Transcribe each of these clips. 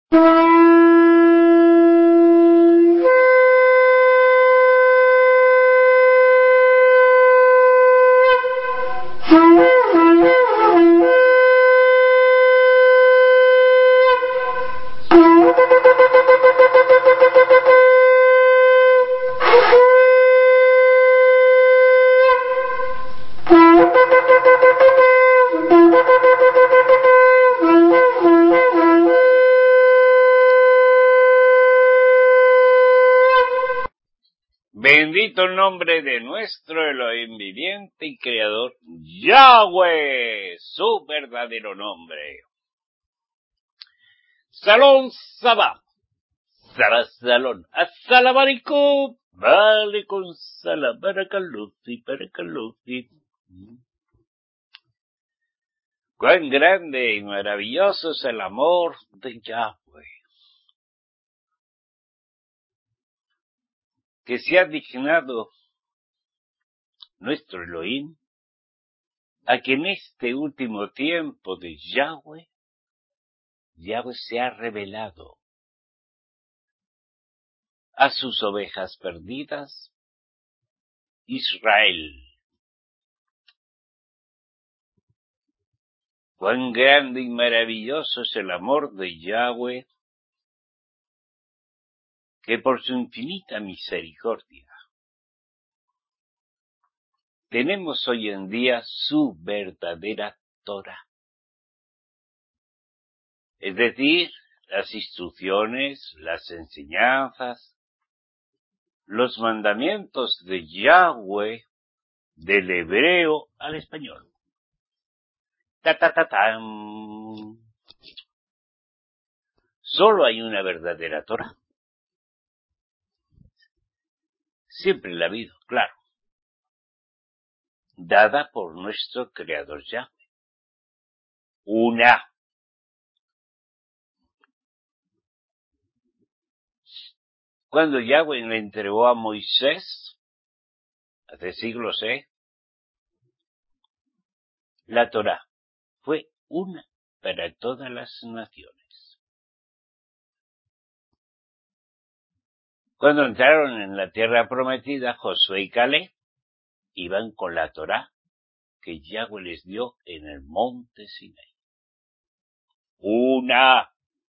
Bendito el nombre de nuestro Elohim viviente y creador, Yahweh, su verdadero nombre. Salón Sabá, Sabá Salón, Assalam alaikum, alaikum salam, barakalufi, barakalufi. Cuán grande y maravilloso es el amor de Yahweh, que se ha dignado nuestro Elohim, a que en este último tiempo de Yahweh se ha revelado a sus ovejas perdidas, Israel. Cuán grande y maravilloso es el amor de Yahweh, que por su infinita misericordia tenemos hoy en día su verdadera Torah. Es decir, las instrucciones, las enseñanzas, los mandamientos de Yahweh del hebreo al español. ¡Ta-ta-ta-tan! Solo hay una verdadera Torah. Siempre la ha habido, claro. Dada por nuestro creador Yahweh. Una. Cuando Yahweh le entregó a Moisés, hace siglos, la Torá fue una para todas las naciones. Cuando entraron en la tierra prometida, Josué y Caleb iban con la Torá que Yahweh les dio en el monte Sinaí. Una.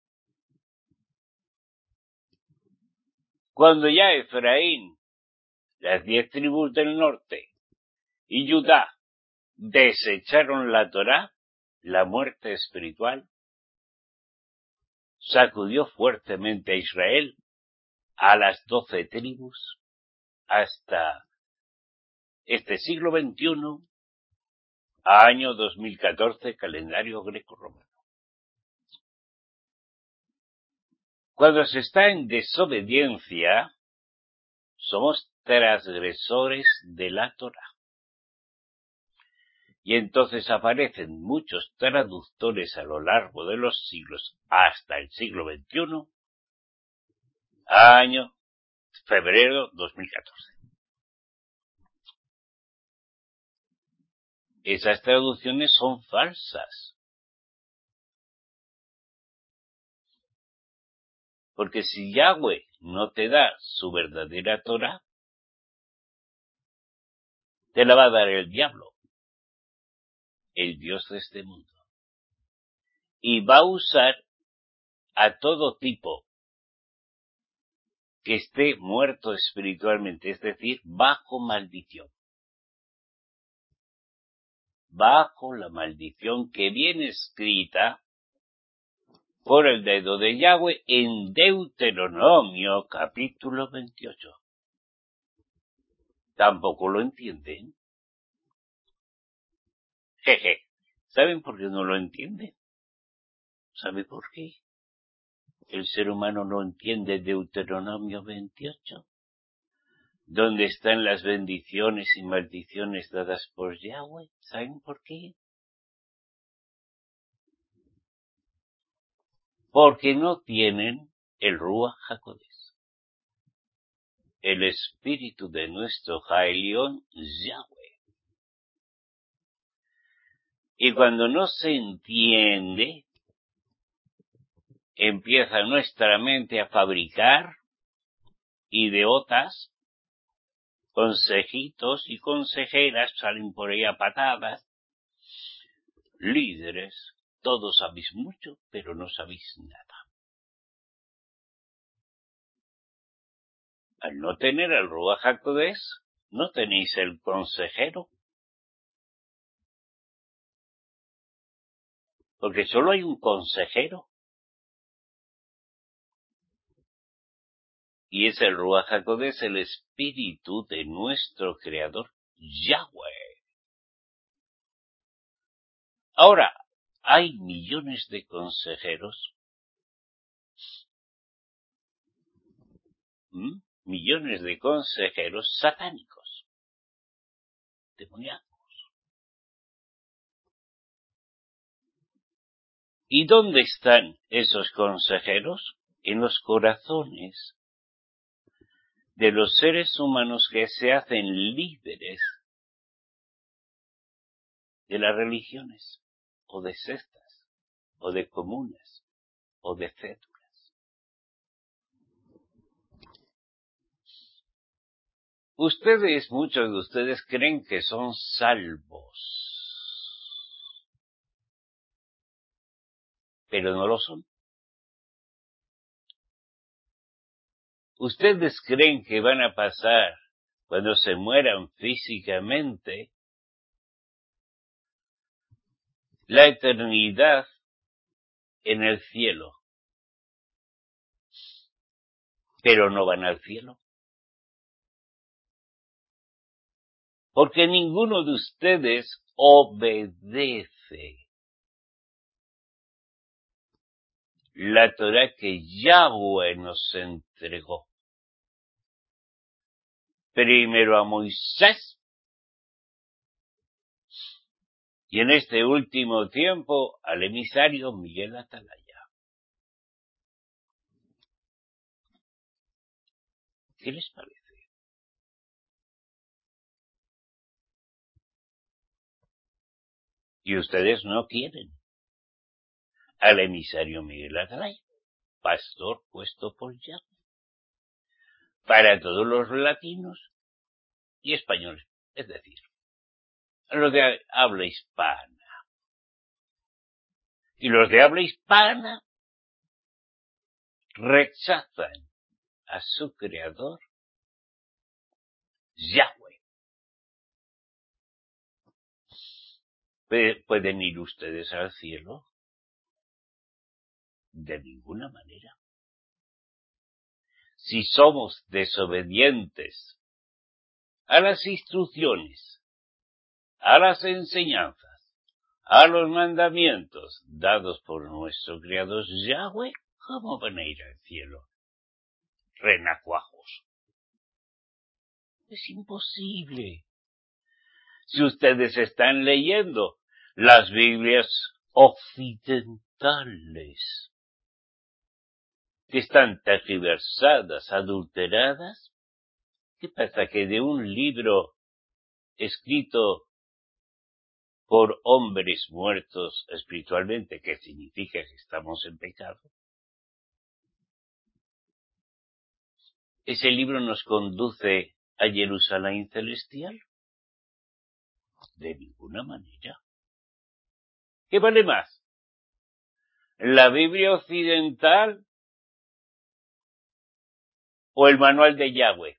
Cuando ya Efraín, las 10 tribus del norte, y Judá desecharon la Torá, la muerte espiritual sacudió fuertemente a Israel, a las 12 tribus, hasta este siglo XXI, año 2014, calendario greco-romano. Cuando se está en desobediencia, somos transgresores de la Torá. Y entonces aparecen muchos traductores a lo largo de los siglos, hasta el siglo XXI, año febrero 2014. Esas traducciones son falsas. Porque si Yahweh no te da su verdadera Torá, te la va a dar el diablo, el Dios de este mundo. Y va a usar a todo tipo que esté muerto espiritualmente, es decir, bajo maldición. Bajo la maldición que viene escrita por el dedo de Yahweh en Deuteronomio capítulo 28. ¿Tampoco lo entienden? Jeje. ¿Saben por qué no lo entienden? ¿Sabe por qué? El ser humano no entiende Deuteronomio 28, donde están las bendiciones y maldiciones dadas por Yahweh. ¿Saben por qué? Porque no tienen el Ruach HaKodesh, el espíritu de nuestro Jaelión Yahweh. Y cuando no se entiende, empieza nuestra mente a fabricar idiotas, consejitos y consejeras, salen por ahí a patadas, líderes, todos sabéis mucho, pero no sabéis nada. Al no tener el Ruach HaKodesh, no tenéis el consejero. Porque solo hay un consejero. Y es el Ruach HaKodesh, el espíritu de nuestro Creador, Yahweh. Ahora, hay millones de consejeros. Millones de consejeros satánicos, demoníacos. ¿Y dónde están esos consejeros? En los corazones de los seres humanos que se hacen líderes de las religiones, o de sectas, o de comunas, o de cédulas. Muchos de ustedes creen que son salvos, pero no lo son. Ustedes creen que van a pasar, cuando se mueran físicamente, la eternidad en el cielo, pero no van al cielo. Porque ninguno de ustedes obedece la Torá que Yahweh nos entregó. Primero a Moisés, y en este último tiempo al emisario Miguel Atalaya. ¿Qué les parece? Y ustedes no quieren al emisario Miguel Atalaya, pastor puesto por Yahweh, para todos los latinos y españoles, es decir, a los de habla hispana. Y los de habla hispana rechazan a su creador, Yahweh. ¿Pueden ir ustedes al cielo? De ninguna manera. Si somos desobedientes a las instrucciones, a las enseñanzas, a los mandamientos dados por nuestro Creador Yahweh, ¿cómo van a ir al cielo? Renacuajos. Es imposible. Si ustedes están leyendo las Biblias occidentales, que están tergiversadas, adulteradas, ¿qué pasa? Que de un libro escrito por hombres muertos espiritualmente, que significa que estamos en pecado, ¿ese libro nos conduce a Jerusalén celestial? De ninguna manera. ¿Qué vale más? ¿La Biblia occidental o el manual de Yahweh?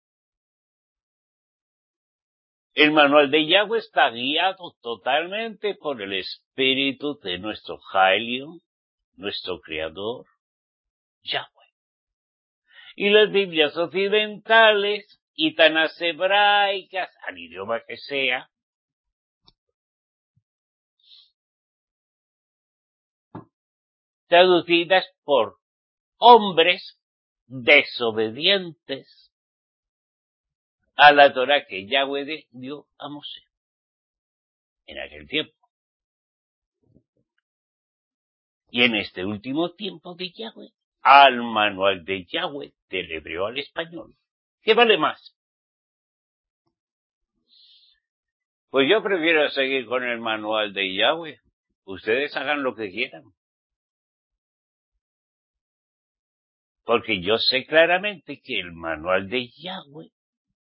El manual de Yahweh está guiado totalmente por el espíritu de nuestro Jaelion, nuestro Creador, Yahweh. Y las Biblias occidentales y tanas hebraicas, al idioma que sea, traducidas por hombres desobedientes a la Torá que Yahweh dio a Mosé en aquel tiempo. Y en este último tiempo de Yahweh, al manual de Yahweh, del hebreo al español. ¿Qué vale más? Pues yo prefiero seguir con el manual de Yahweh. Ustedes hagan lo que quieran. Porque yo sé claramente que el manual de Yahweh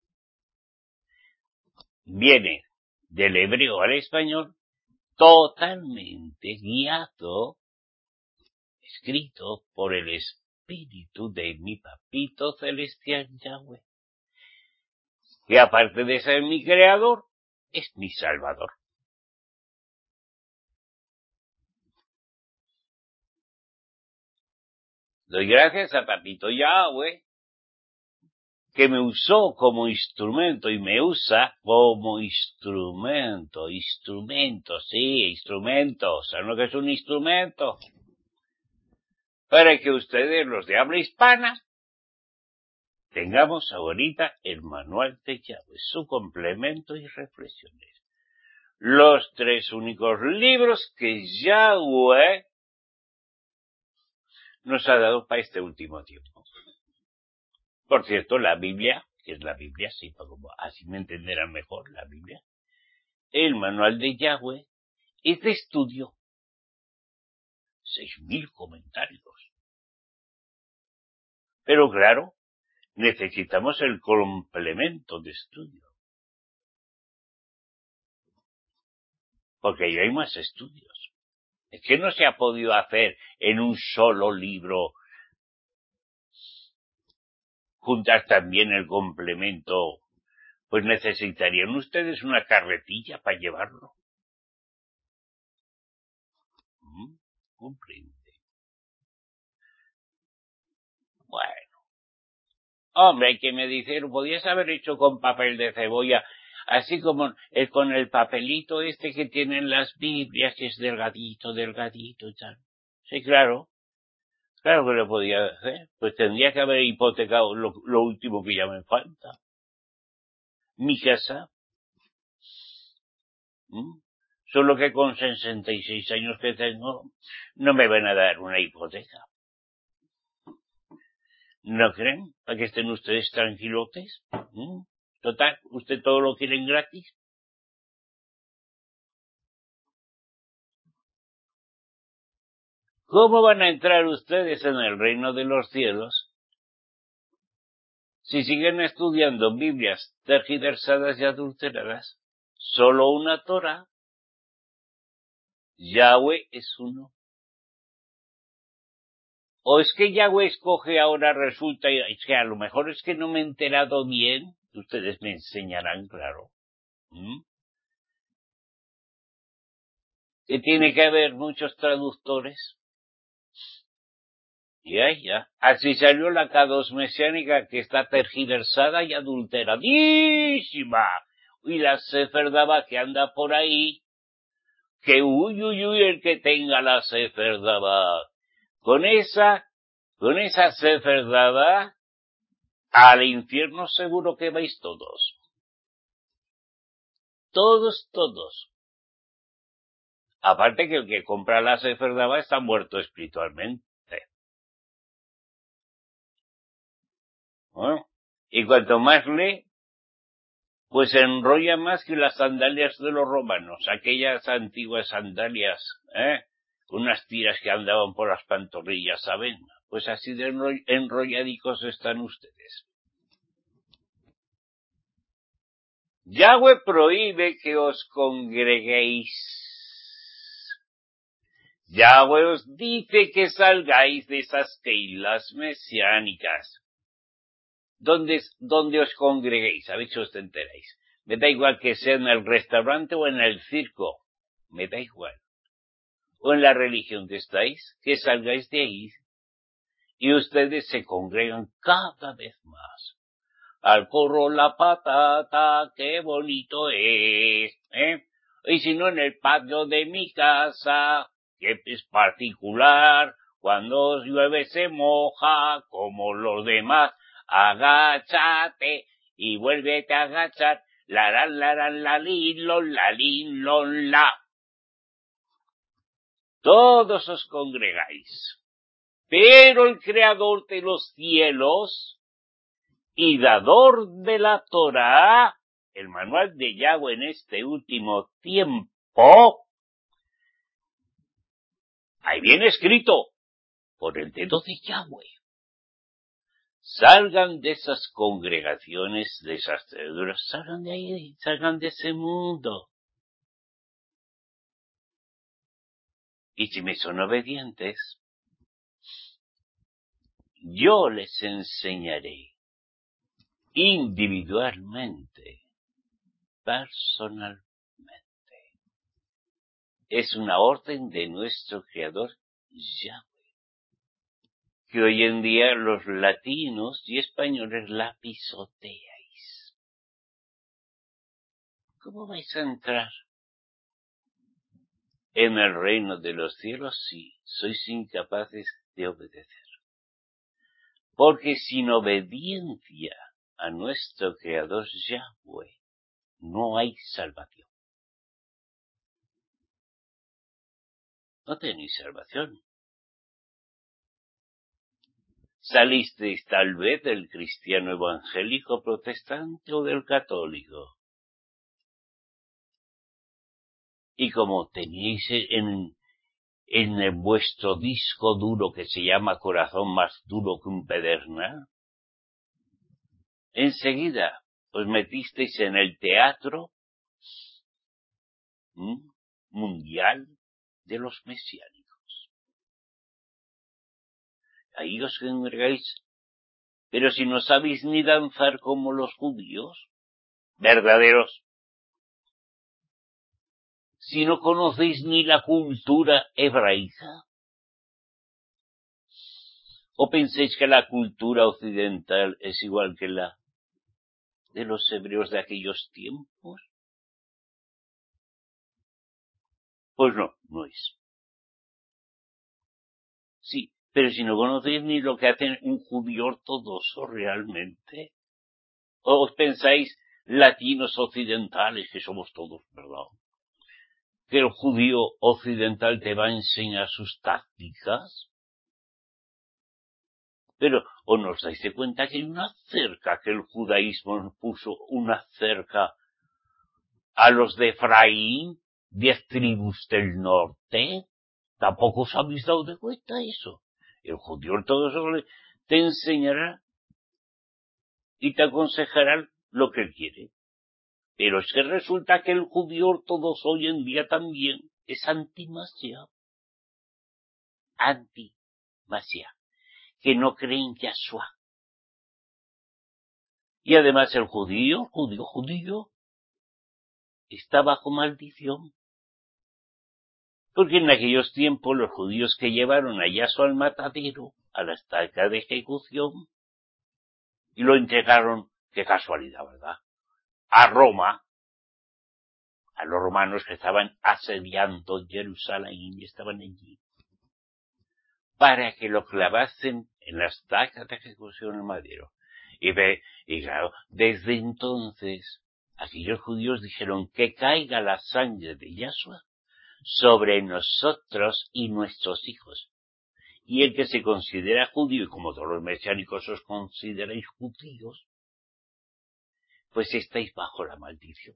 viene del hebreo al español totalmente guiado, escrito por el espíritu de mi papito celestial Yahweh, que aparte de ser mi creador, es mi salvador. Doy gracias a papito Yahweh, que me usó como instrumento y me usa como instrumento, ¿saben lo que es un instrumento? Para que ustedes, los de habla hispana, tengamos ahorita el manual de Yahweh, su complemento y reflexiones. Los 3 únicos libros que Yahweh nos ha dado para este último tiempo. Por cierto, la Biblia, que es la Biblia, sí, como así me entenderán mejor la Biblia. El manual de Yahweh es de estudio. 6.000 comentarios. Pero claro, necesitamos el complemento de estudio. Porque ahí hay más estudios. Es que no se ha podido hacer en un solo libro juntar también el complemento. Pues necesitarían ustedes una carretilla para llevarlo. Comprende. Bueno. Hombre, hay que me dice, lo podías haber hecho con papel de cebolla, así como con el papelito este que tienen las Biblias, que es delgadito y tal. Sí, claro. Claro que lo podía hacer. Pues tendría que haber hipotecado lo último que ya me falta. Mi casa. Solo que con 66 años que tengo, no me van a dar una hipoteca. ¿No creen? Para que estén ustedes tranquilotes. Total, ¿usted todo lo quieren gratis? ¿Cómo van a entrar ustedes en el reino de los cielos si siguen estudiando Biblias tergiversadas y adulteradas? Solo una Torah. Yahweh es uno. O es que Yahweh escoge ahora, resulta, es que a lo mejor es que no me he enterado bien, ustedes me enseñarán, claro. Que tiene que haber muchos traductores. Ya. Así salió la K2 mesiánica, que está tergiversada y adulteradísima. Y la Sefer Dava que anda por ahí, que uy, el que tenga la Sefer Dava. Con esa Sefer Dava, al infierno seguro que vais todos. Todos. Aparte que el que compra la Sefer Dava está muerto espiritualmente. ¿Eh? Y cuanto más lee, pues se enrolla más que las sandalias de los romanos, aquellas antiguas sandalias, unas tiras que andaban por las pantorrillas, ¿saben? Pues así de enrolladicos están ustedes. Yahweh prohíbe que os congreguéis. Yahweh os dice que salgáis de esas keilas mesiánicas. Donde os congreguéis, a ver si os enteráis. Me da igual que sea en el restaurante o en el circo. Me da igual. O en la religión que estáis, que salgáis de ahí. Y ustedes se congregan cada vez más. Al corro la patata, qué bonito es, Y si no en el patio de mi casa, que es particular, cuando llueve se moja, como los demás. Agáchate y vuélvete a agachar. La lin, lon, la. Todos os congregáis. Pero el creador de los cielos y dador de la Torah, el manual de Yahweh en este último tiempo, ahí viene escrito por el dedo de Yahweh. Salgan de esas congregaciones, de esas cédulas, salgan de ahí, salgan de ese mundo. Y si me son obedientes, yo les enseñaré individualmente, personalmente. Es una orden de nuestro Creador Yahweh, que hoy en día los latinos y españoles la pisoteáis. ¿Cómo vais a entrar en el reino de los cielos si sois incapaces de obedecer? Porque sin obediencia a nuestro Creador Yahweh no hay salvación. No tenéis salvación. Salisteis tal vez del cristiano evangélico protestante o del católico. Y como tenéis en vuestro disco duro que se llama corazón más duro que un pedernal, enseguida os metisteis en el teatro mundial de los mesiánicos. Ahí os congregáis, pero si no sabéis ni danzar como los judíos verdaderos, si no conocéis ni la cultura hebraica, o pensáis que la cultura occidental es igual que la de los hebreos de aquellos tiempos, pues no, no es. Sí, pero si no conocéis ni lo que hacen un judío ortodoxo realmente, o os pensáis latinos occidentales, que somos todos, ¿verdad? Que el judío occidental te va a enseñar sus tácticas. Pero, ¿o nos dais de cuenta que hay una cerca, que el judaísmo nos puso una cerca a los de Efraín, 10 tribus del norte? Tampoco os habéis dado de cuenta eso. El judío ortodoxo te enseñará y te aconsejará lo que él quiere. Pero es que resulta que el judío ortodoxo hoy en día también es anti-Mashiach. Anti-Mashiach. Que no cree en Yahshua. Y además el judío, está bajo maldición. Porque en aquellos tiempos los judíos que llevaron a Yahshua al matadero, a la estaca de ejecución, y lo entregaron, qué casualidad, ¿verdad?, a Roma, a los romanos que estaban asediando Jerusalén y estaban allí, para que lo clavasen en la estaca de ejecución en madero. Y claro, desde entonces, aquellos judíos dijeron que caiga la sangre de Yahshua sobre nosotros y nuestros hijos. Y el que se considera judío, y como todos los mesiánicos os consideráis judíos, pues estáis bajo la maldición.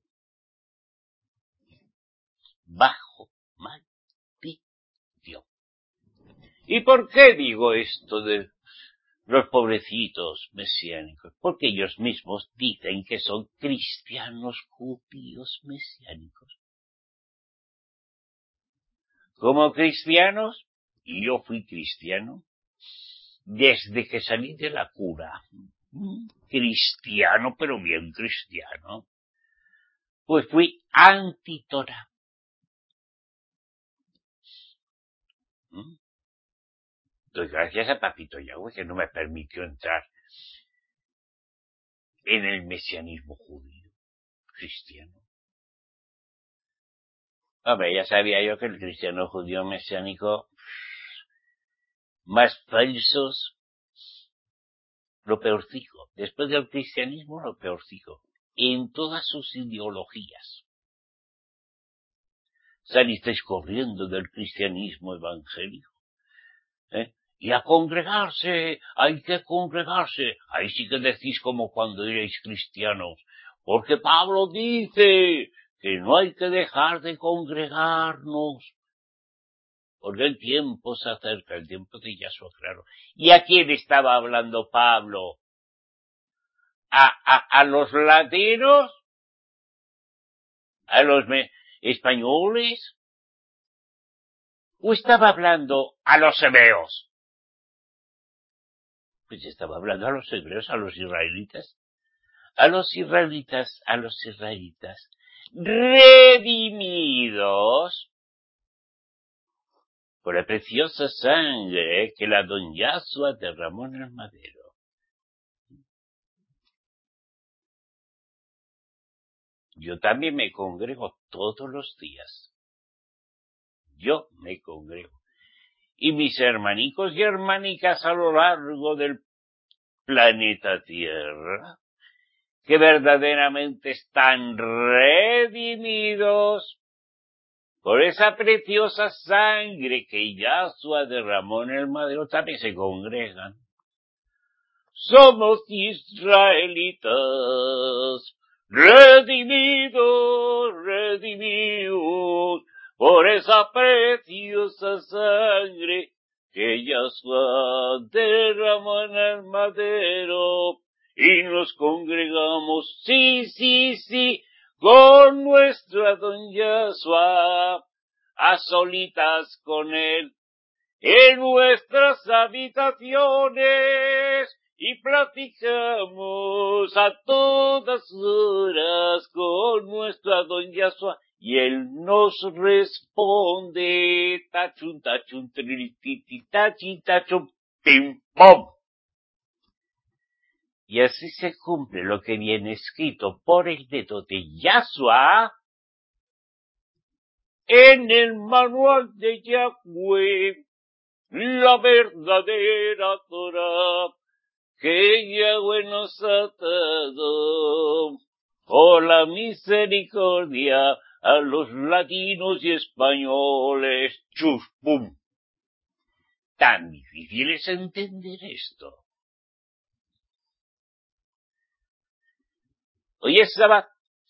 Bajo maldición. ¿Y por qué digo esto de los pobrecitos mesiánicos? Porque ellos mismos dicen que son cristianos judíos mesiánicos. Como cristianos, y yo fui cristiano desde que salí de la cura. Cristiano, pero bien cristiano. Pues fui anti-Torah. Doy gracias a Papito Yahweh que no me permitió entrar en el mesianismo judío, cristiano. Hombre, ya sabía yo que el cristiano judío mesiánico, más falsos, lo peorcico. Después del cristianismo, lo peorcico. En todas sus ideologías. Salisteis corriendo del cristianismo evangélico. Y a congregarse, hay que congregarse. Ahí sí que decís como cuando erais cristianos. Porque Pablo dice que no hay que dejar de congregarnos. porque el tiempo se acerca, el tiempo de Yahshua, claro. ¿Y a quién estaba hablando Pablo? ¿A los latinos? ¿A los españoles? ¿O estaba hablando a los hebreos? Pues estaba hablando a los hebreos, a los israelitas. A los israelitas, redimidos por la preciosa sangre que la don Yahshua derramó en el madero. Yo también me congrego todos los días. Yo me congrego. Y mis hermanicos y hermanicas a lo largo del planeta Tierra, que verdaderamente están redimidos por esa preciosa sangre que Yahshua derramó en el madero, también se congregan. Somos israelitas, redimidos, por esa preciosa sangre que Yahshua derramó en el madero, y nos congregamos, sí, con nuestro don Yahshua, a solitas con él, en nuestras habitaciones, y platicamos a todas horas con nuestro don Yahshua, y él nos responde, tachun, trilititi, tachun, pim, pom. Y así se cumple lo que viene escrito por el dedo de Yahshua en el manual de Yahweh, la verdadera Torah que Yahweh nos ha dado por la misericordia a los latinos y españoles. Chuf, pum. Tan difícil es entender esto. Hoy es Sabbat.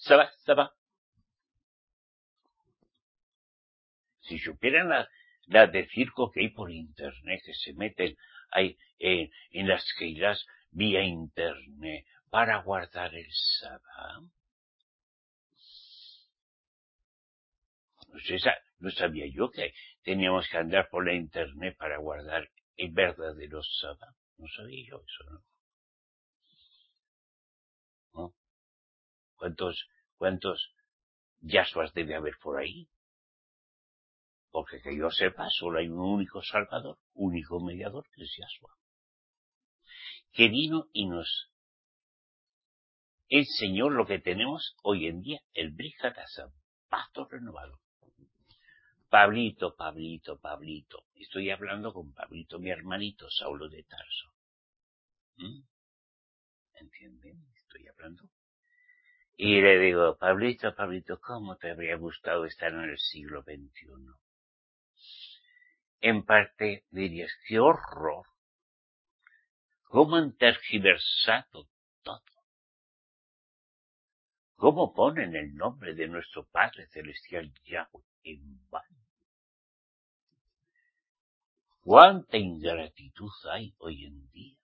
Si supieran la de circo que hay por internet, que se meten ahí en las keilas vía internet para guardar el Sabbat. Pues no sabía yo que teníamos que andar por la internet para guardar el verdadero Sabbat. No sabía yo eso, ¿no? ¿Cuántos Yahshuas debe haber por ahí? Porque que yo sepa, solo hay un único Salvador, único mediador, que es Yahshua, que vino y nos enseñó lo que tenemos hoy en día, el Brit Hadashah, pacto renovado. Pablito. Estoy hablando con Pablito, mi hermanito, Saulo de Tarso. ¿Entienden? Estoy hablando. Y le digo, Pablito, ¿cómo te habría gustado estar en el siglo XXI? En parte dirías, qué horror. ¿Cómo han tergiversado todo? ¿Cómo ponen el nombre de nuestro Padre Celestial Yahweh en vano? ¿Cuánta ingratitud hay hoy en día?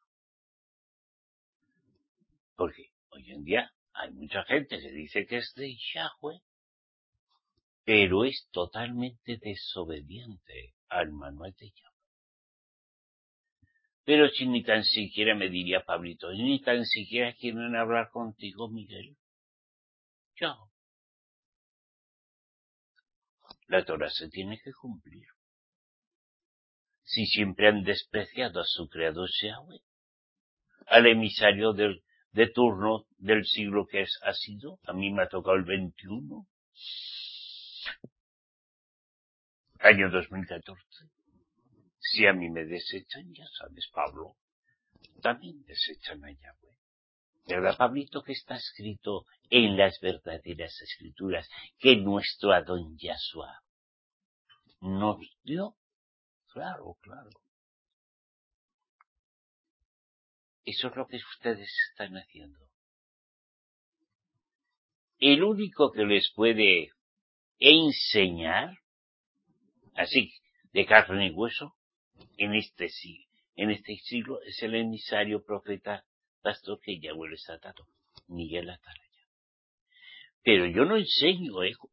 Porque hoy en día hay mucha gente que dice que es de Yahweh, pero es totalmente desobediente al manual de Yahweh. Pero si ni tan siquiera me diría Pablito, ni tan siquiera quieren hablar contigo, Miguel. Yo. La Torah se tiene que cumplir. Si siempre han despreciado a su creador Yahweh, al emisario de turno del siglo que ha sido, a mí me ha tocado el 21, año 2014. Si a mí me desechan, ya sabes, Pablo, también desechan a Yahweh. ¿Verdad, Pablito, que está escrito en las verdaderas escrituras que nuestro Adón Yahshua nos dio? Claro. Eso es lo que ustedes están haciendo. El único que les puede enseñar, así, de carne y hueso, en este siglo es el emisario, profeta, pastor que Yahweh les ha dado, Miguel Atalaya. Pero yo no enseño,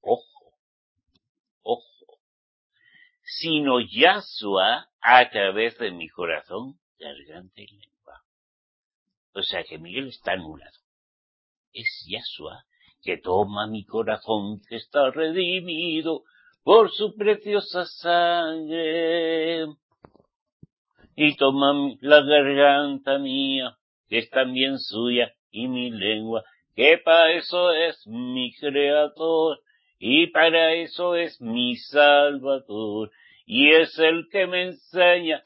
ojo, sino Yahshua a través de mi corazón, garganta y lengua. O sea que Miguel está anulado. Es Yahshua que toma mi corazón que está redimido por su preciosa sangre. Y toma la garganta mía, que es también suya, y mi lengua, que para eso es mi creador, y para eso es mi salvador, y es el que me enseña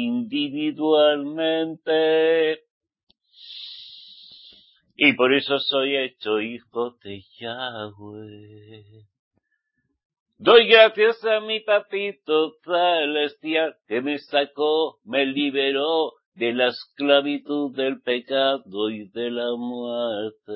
individualmente. Y por eso soy hecho hijo de Yahweh. Doy gracias a mi papito celestial que me sacó, me liberó de la esclavitud del pecado y de la muerte.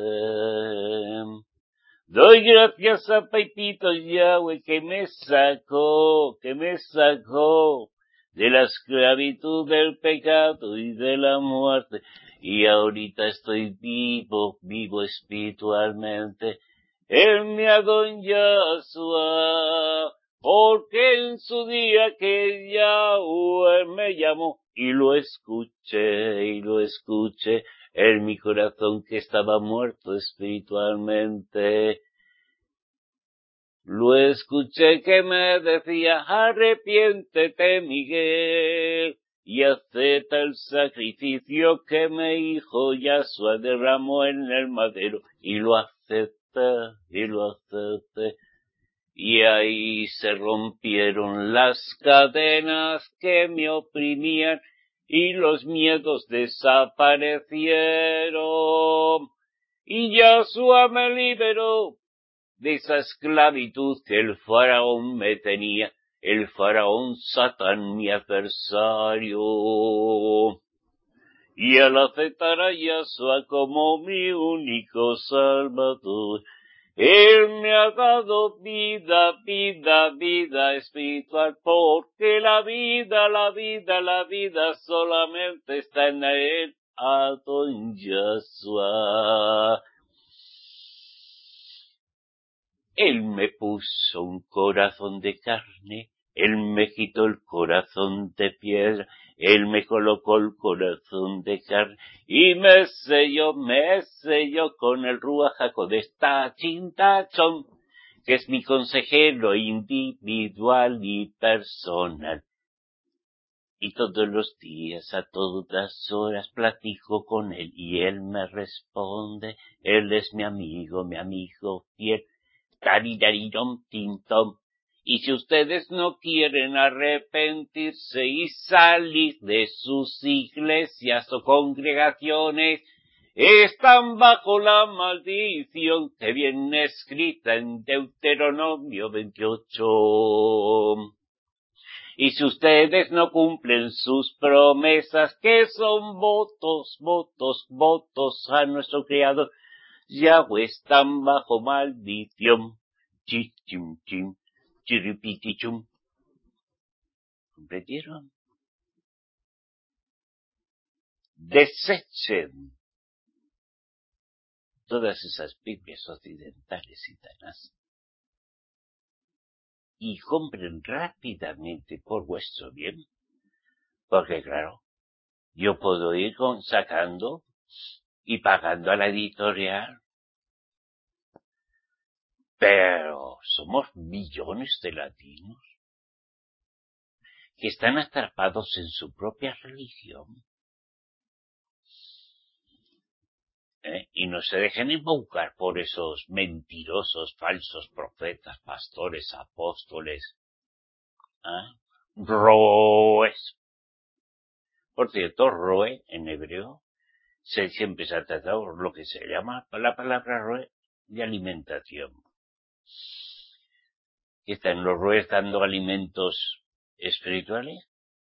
Doy gracias a papito Yahweh que me sacó de la esclavitud del pecado y de la muerte. Y ahorita estoy vivo espiritualmente. Él me ha dado en Yahshua, porque en su día que Yahweh me llamó, y lo escuché, en mi corazón que estaba muerto espiritualmente. Lo escuché que me decía, arrepiéntete, Miguel, y acepta el sacrificio que mi hijo Yahshua derramó en el madero, y lo acepté. Y ahí se rompieron las cadenas que me oprimían y los miedos desaparecieron. Y Yahshua me liberó de esa esclavitud que el faraón me tenía, el faraón Satán, mi adversario. Y al aceptar a Yahshua como mi único salvador, Él me ha dado vida espiritual, porque la vida solamente está en Él, Adon Yahshua. Él me puso un corazón de carne, Él me quitó el corazón de piedra, Él me colocó el corazón de carne, y me selló con el Ruach HaKodesh, Tachon, que es mi consejero individual y personal. Y todos los días, a todas horas, platico con Él, y Él me responde, Él es mi amigo fiel, Taridaridom-tintom. Y si ustedes no quieren arrepentirse y salir de sus iglesias o congregaciones, están bajo la maldición que viene escrita en Deuteronomio 28. Y si ustedes no cumplen sus promesas, que son votos a nuestro Creador, Yahweh están bajo maldición. Chichim, chim, chiripitichum. ¿Comprendieron? Desechen todas esas Biblias occidentales y tanas y compren rápidamente por vuestro bien, porque claro, yo puedo ir sacando y pagando a la editorial, pero somos millones de latinos que están atrapados en su propia religión, y no se dejen embaucar por esos mentirosos, falsos profetas, pastores, apóstoles, roes. Por cierto, roe en hebreo siempre se ha tratado lo que se llama la palabra roe de alimentación. ¿Están los roes dando alimentos espirituales?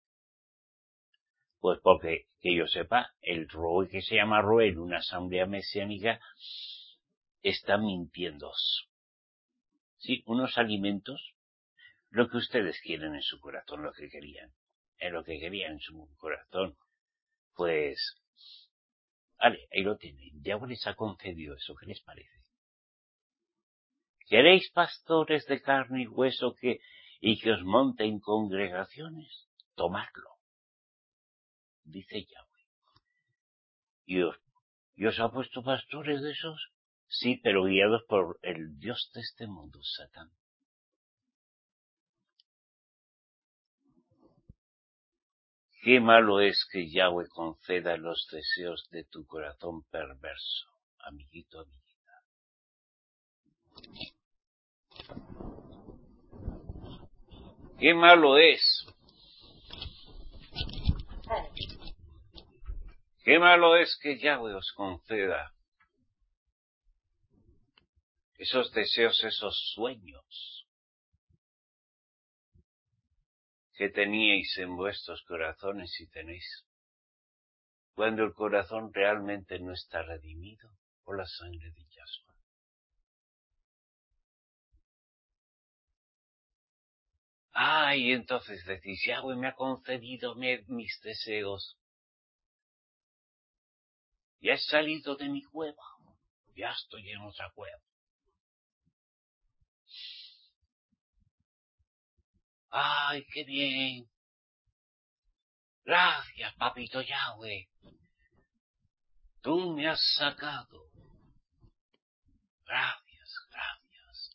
Pues porque, que yo sepa, el roe que se llama roe en una asamblea mesiánica está mintiendo. Sí, unos alimentos lo que ustedes quieren en su corazón, lo que querían en su corazón. Pues, vale, ahí lo tienen. Yahweh les ha concedido eso. ¿Qué les parece? ¿Queréis pastores de carne y hueso y que os monten congregaciones? Tomadlo, dice Yahweh. ¿Y os ha puesto pastores de esos? Sí, pero guiados por el Dios de este mundo, Satán. Qué malo es que Yahweh conceda los deseos de tu corazón perverso, amiguito, amiguita. Qué malo es. Qué malo es que Yahweh os conceda esos deseos, esos sueños que teníais en vuestros corazones y tenéis, cuando el corazón realmente no está redimido por la sangre de Yahshua. Y entonces decís, Yahweh me ha concedido mis deseos. Ya he salido de mi cueva, ya estoy en otra cueva. ¡Ay, qué bien! Gracias, papito Yahweh. Tú me has sacado. Gracias, gracias.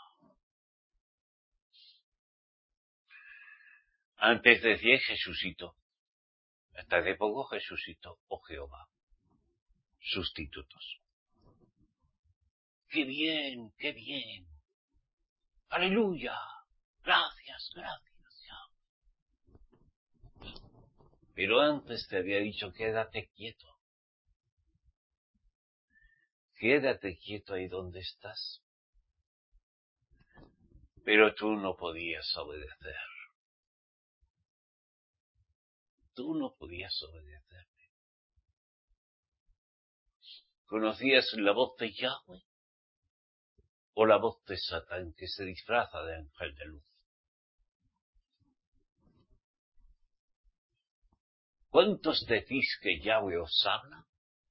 Antes decía Jesucito. Hasta de poco Jesucito o Jehová. Sustitutos. ¡Qué bien, qué bien! ¡Aleluya! Gracias, gracias, Yahweh. Pero antes te había dicho, quédate quieto. Quédate quieto ahí donde estás. Pero tú no podías obedecer. Tú no podías obedecerme. ¿Conocías la voz de Yahweh? ¿O la voz de Satán que se disfraza de ángel de luz? ¿Cuántos decís que Yahweh os habla?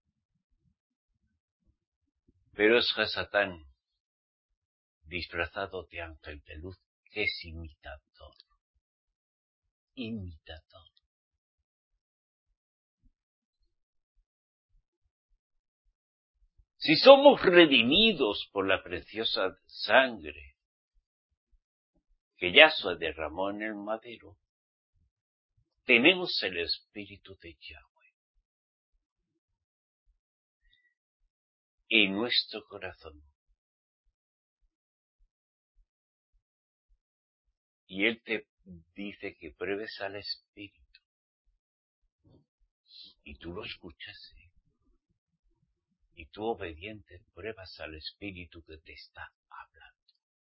Pero es Satán, disfrazado de ángel de luz, que es imitador. Imitador. Si somos redimidos por la preciosa sangre que Yahshua derramó en el madero, tenemos el Espíritu de Yahweh en nuestro corazón. Y Él te dice que pruebes al Espíritu. Y tú lo escuchas, ¿sí? Y tú, obediente, pruebas al Espíritu que te está hablando.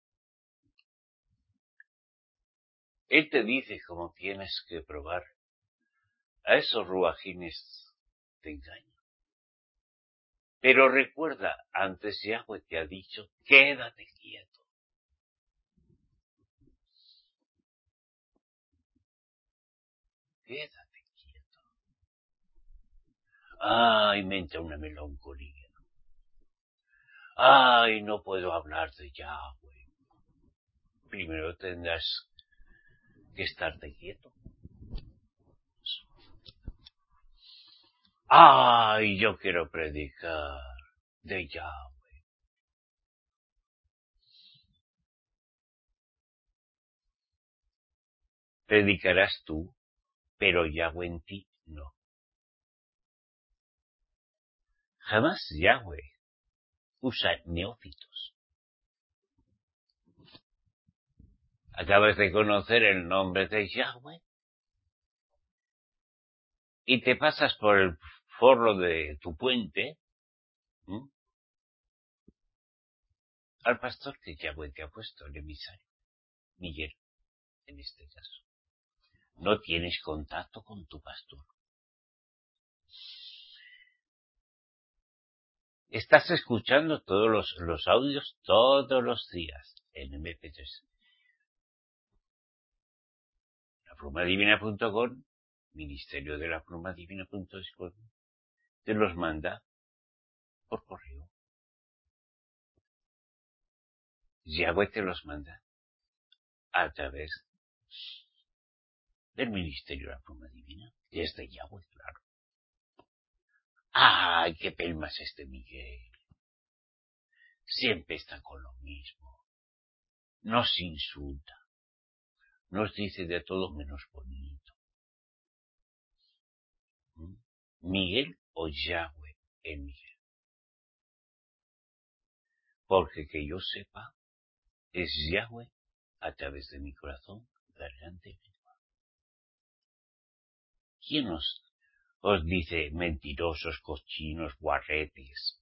Él te dice cómo tienes que probar a esos ruajines de engaño. Pero recuerda, antes Yahweh te ha dicho, quédate quieto. Quédate quieto. Me entra una melancolía. No puedo hablar de Yahweh. Primero tendrás que estarte quieto. Yo quiero predicar de Yahweh. Predicarás tú, pero Yahweh en ti no. Jamás Yahweh usa neófitos. Acabas de conocer el nombre de Yahweh y te pasas por el forro de tu puente al pastor que Yahweh te ha puesto, el emisario, Miguel, en este caso. No tienes contacto con tu pastor. Estás escuchando todos los audios todos los días en MP3. plumadivina.com, ministerio de la plumadivina.com, te los manda por correo. Yahweh te los manda a través del ministerio de la pluma divina, que es de Yahweh, claro. ¡Ay, qué pelmas Miguel! Siempre está con lo mismo. Nos insulta. Nos dice de todo menos bonito. Miguel o Yahweh en Miguel. Porque que yo sepa, es Yahweh a través de mi corazón, garganta y lengua. ¿Quién os dice mentirosos, cochinos, guarretes?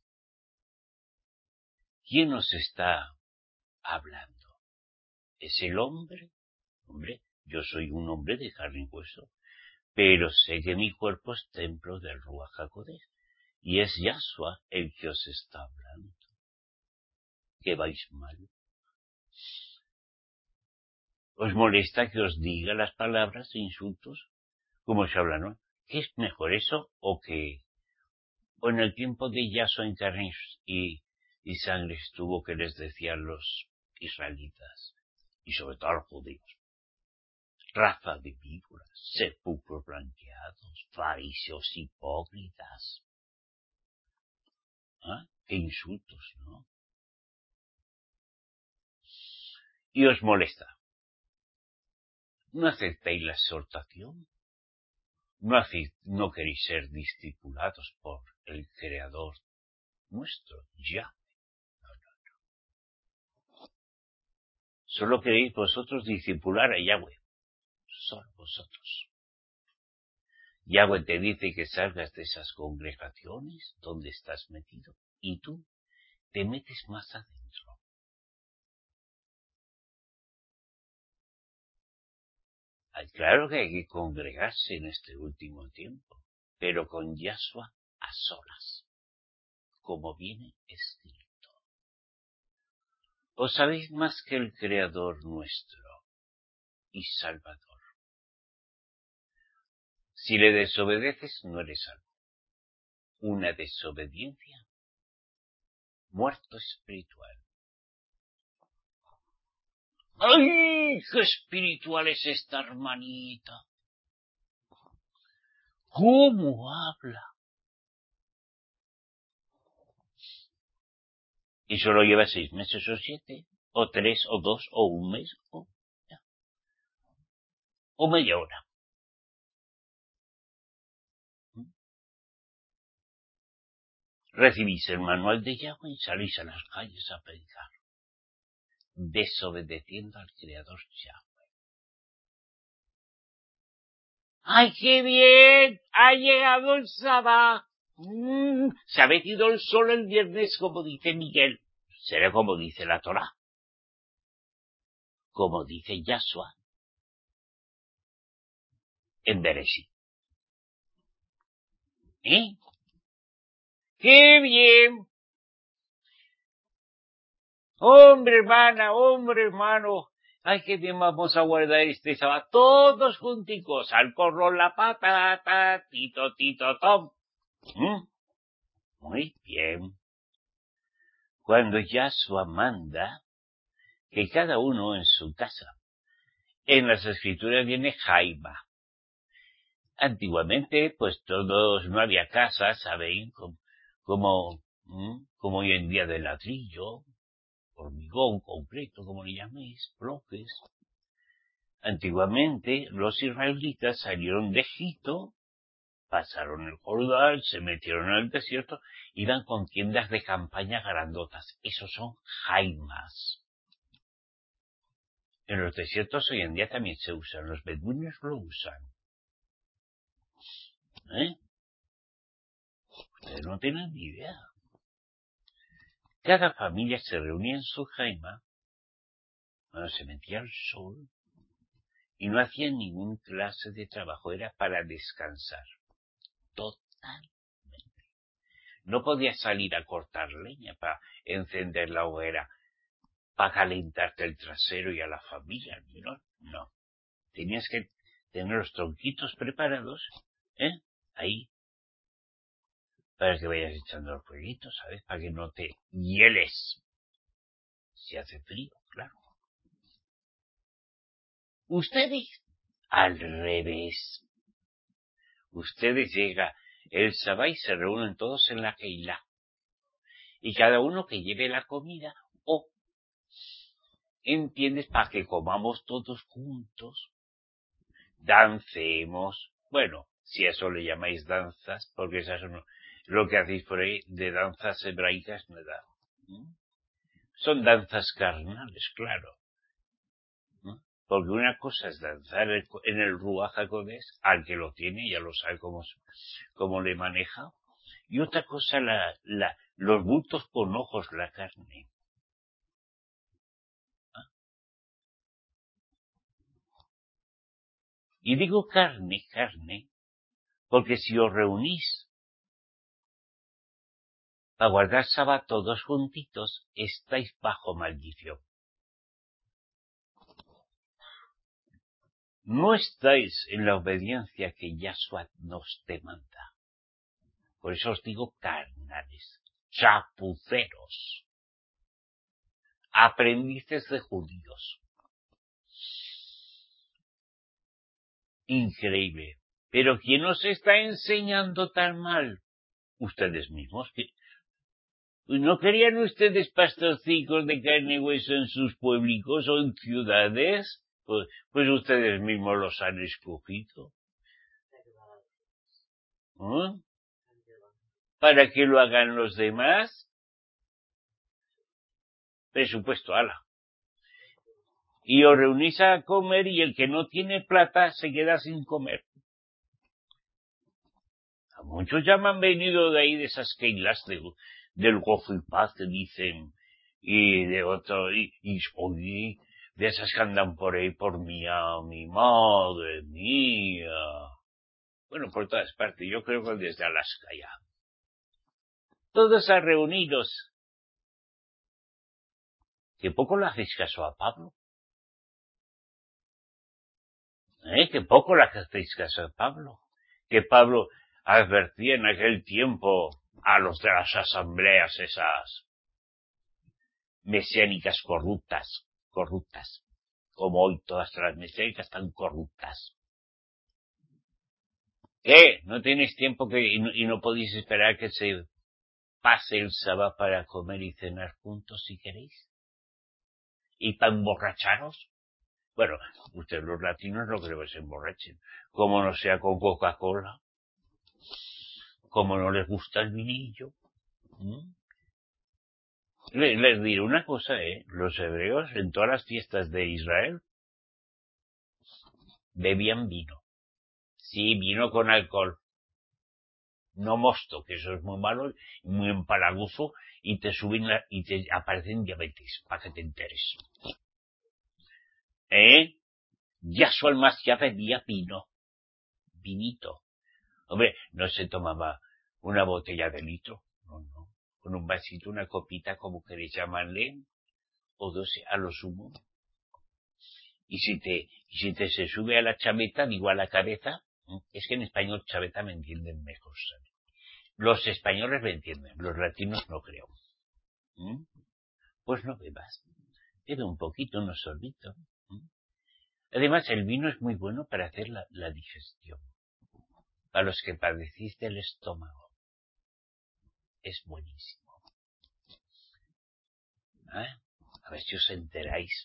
¿Quién os está hablando? ¿Es el hombre? Hombre, yo soy un hombre de carne y hueso, pero sé que mi cuerpo es templo del Ruach HaKodesh, y es Yahshua el que os está hablando. Que vais mal. ¿Os molesta que os diga las palabras e insultos? ¿Cómo se habla, no? ¿Qué es mejor eso o que o en el tiempo de Yahshua en carne y sangre estuvo que les decían los israelitas, y sobre todo los judíos? Raza de víboras, sepulcros blanqueados, fariseos hipócritas. ¿Ah? ¡Qué insultos, ¿no? Y os molesta. ¿No aceptáis la exhortación? ¿No queréis ser discipulados por el Creador nuestro, ya? No. Solo queréis vosotros discipular a Yahweh. Solo vosotros. Yahweh te dice que salgas de esas congregaciones donde estás metido y tú te metes más adentro. Claro que hay que congregarse en este último tiempo, pero con Yahshua a solas, como viene escrito. ¿Os sabéis más que el Creador nuestro y Salvador? Si le desobedeces, no eres salvo. Una desobediencia, muerto espiritual. ¡Ay, qué espiritual es esta hermanita! ¿Cómo habla? Y solo lleva 6 meses o 7, o 3, o 2, o un mes, o media hora. Recibís el manual de Yahweh y salís a las calles a predicar, desobedeciendo al Creador Yahweh. ¡Ay, qué bien! ¡Ha llegado el sábado! Se ha metido el sol el viernes, como dice Miguel. Será como dice la Torá. Como dice Yahshua en Bereshit. ¿Eh? ¡Qué bien! Hombre, hermana, hombre, hermano. Ay, qué bien vamos a guardar este sábado. Todos junticos. Al corro la patata. Tito, tito, tom. Muy bien. Cuando Yahshua manda que cada uno en su casa. En las escrituras viene Jaima. Antiguamente, pues todos, no había casas, ¿sabéis? Como hoy en día de ladrillo, hormigón concreto, como le llaméis, bloques. Antiguamente los israelitas salieron de Egipto, pasaron el Jordán, se metieron al desierto, iban con tiendas de campaña grandotas. Esos son jaimas. En los desiertos hoy en día también se usan, los beduinos lo usan. Ustedes no tienen ni idea. Cada familia se reunía en su jaima cuando se metía el sol y no hacían ninguna clase de trabajo, era para descansar. Totalmente. No podías salir a cortar leña para encender la hoguera, para calentarte el trasero y a la familia, ¿no? No. Tenías que tener los tronquitos preparados, ahí, para que vayas echando los fueguitos, ¿sabes? Para que no te hieles. Si hace frío, claro. Ustedes, al revés. Ustedes llega el Sabá y se reúnen todos en la Keilah. Y cada uno que lleve la comida, ¿entiendes? Para que comamos todos juntos, dancemos. Bueno, si a eso le llamáis danzas, porque esas son lo que hacéis por ahí de danzas hebraicas, nada. Son danzas carnales, claro. Porque una cosa es danzar en el Ruach HaKodesh, al que lo tiene ya lo sabe cómo le maneja, y otra cosa los bultos con ojos, la carne. Y digo carne, porque si os reunís para guardar Sabbat todos juntitos, estáis bajo maldición. No estáis en la obediencia que Yahshua nos demanda. Por eso os digo carnales, chapuceros, aprendices de judíos. Increíble. Pero ¿quién os está enseñando tan mal? Ustedes mismos. ¿No querían ustedes pastorcicos de carne y hueso en sus pueblicos o en ciudades? Pues ustedes mismos los han escogido. ¿Para que lo hagan los demás? Presupuesto, ala. Y os reunís a comer y el que no tiene plata se queda sin comer. A muchos ya me han venido de ahí, de esas keilas del gozo y paz que dicen, y de otro, y de esas que andan por ahí por Miami, madre mía. Bueno, por todas partes, yo creo que desde Alaska ya. Todos a reunidos. Que poco le hacéis caso a Pablo. Que poco le hacéis caso a Pablo. Que Pablo advertía en aquel tiempo a los de las asambleas esas mesiánicas corruptas, como hoy todas las mesiánicas están corruptas. ¿Qué? ¿No tenéis tiempo y no podéis esperar que se pase el sábado para comer y cenar juntos si queréis? ¿Y para emborracharos? Bueno, ustedes los latinos no creo que se emborrachen. Como no sea con Coca-Cola. Como no les gusta el vinillo. Les diré una cosa, los hebreos en todas las fiestas de Israel bebían vino. Sí, vino con alcohol. No mosto, que eso es muy malo, muy empalagoso, y te suben y te aparecen diabetes, para que te enteres. Yahshua el Mashiach bebía vino. Vinito. Hombre, no se tomaba una botella de litro. No. Con un vasito, una copita, como queréis llamarle, o dos a lo sumo. Y si te se sube a la chaveta, digo a la cabeza, es que en español chaveta me entienden mejor, ¿sabes? Los españoles me entienden, los latinos no creo. Pues no bebas. Bebe un poquito, unos sorbitos. Además, el vino es muy bueno para hacer la digestión. Para los que padecís del estómago. Es buenísimo. A ver si os enteráis.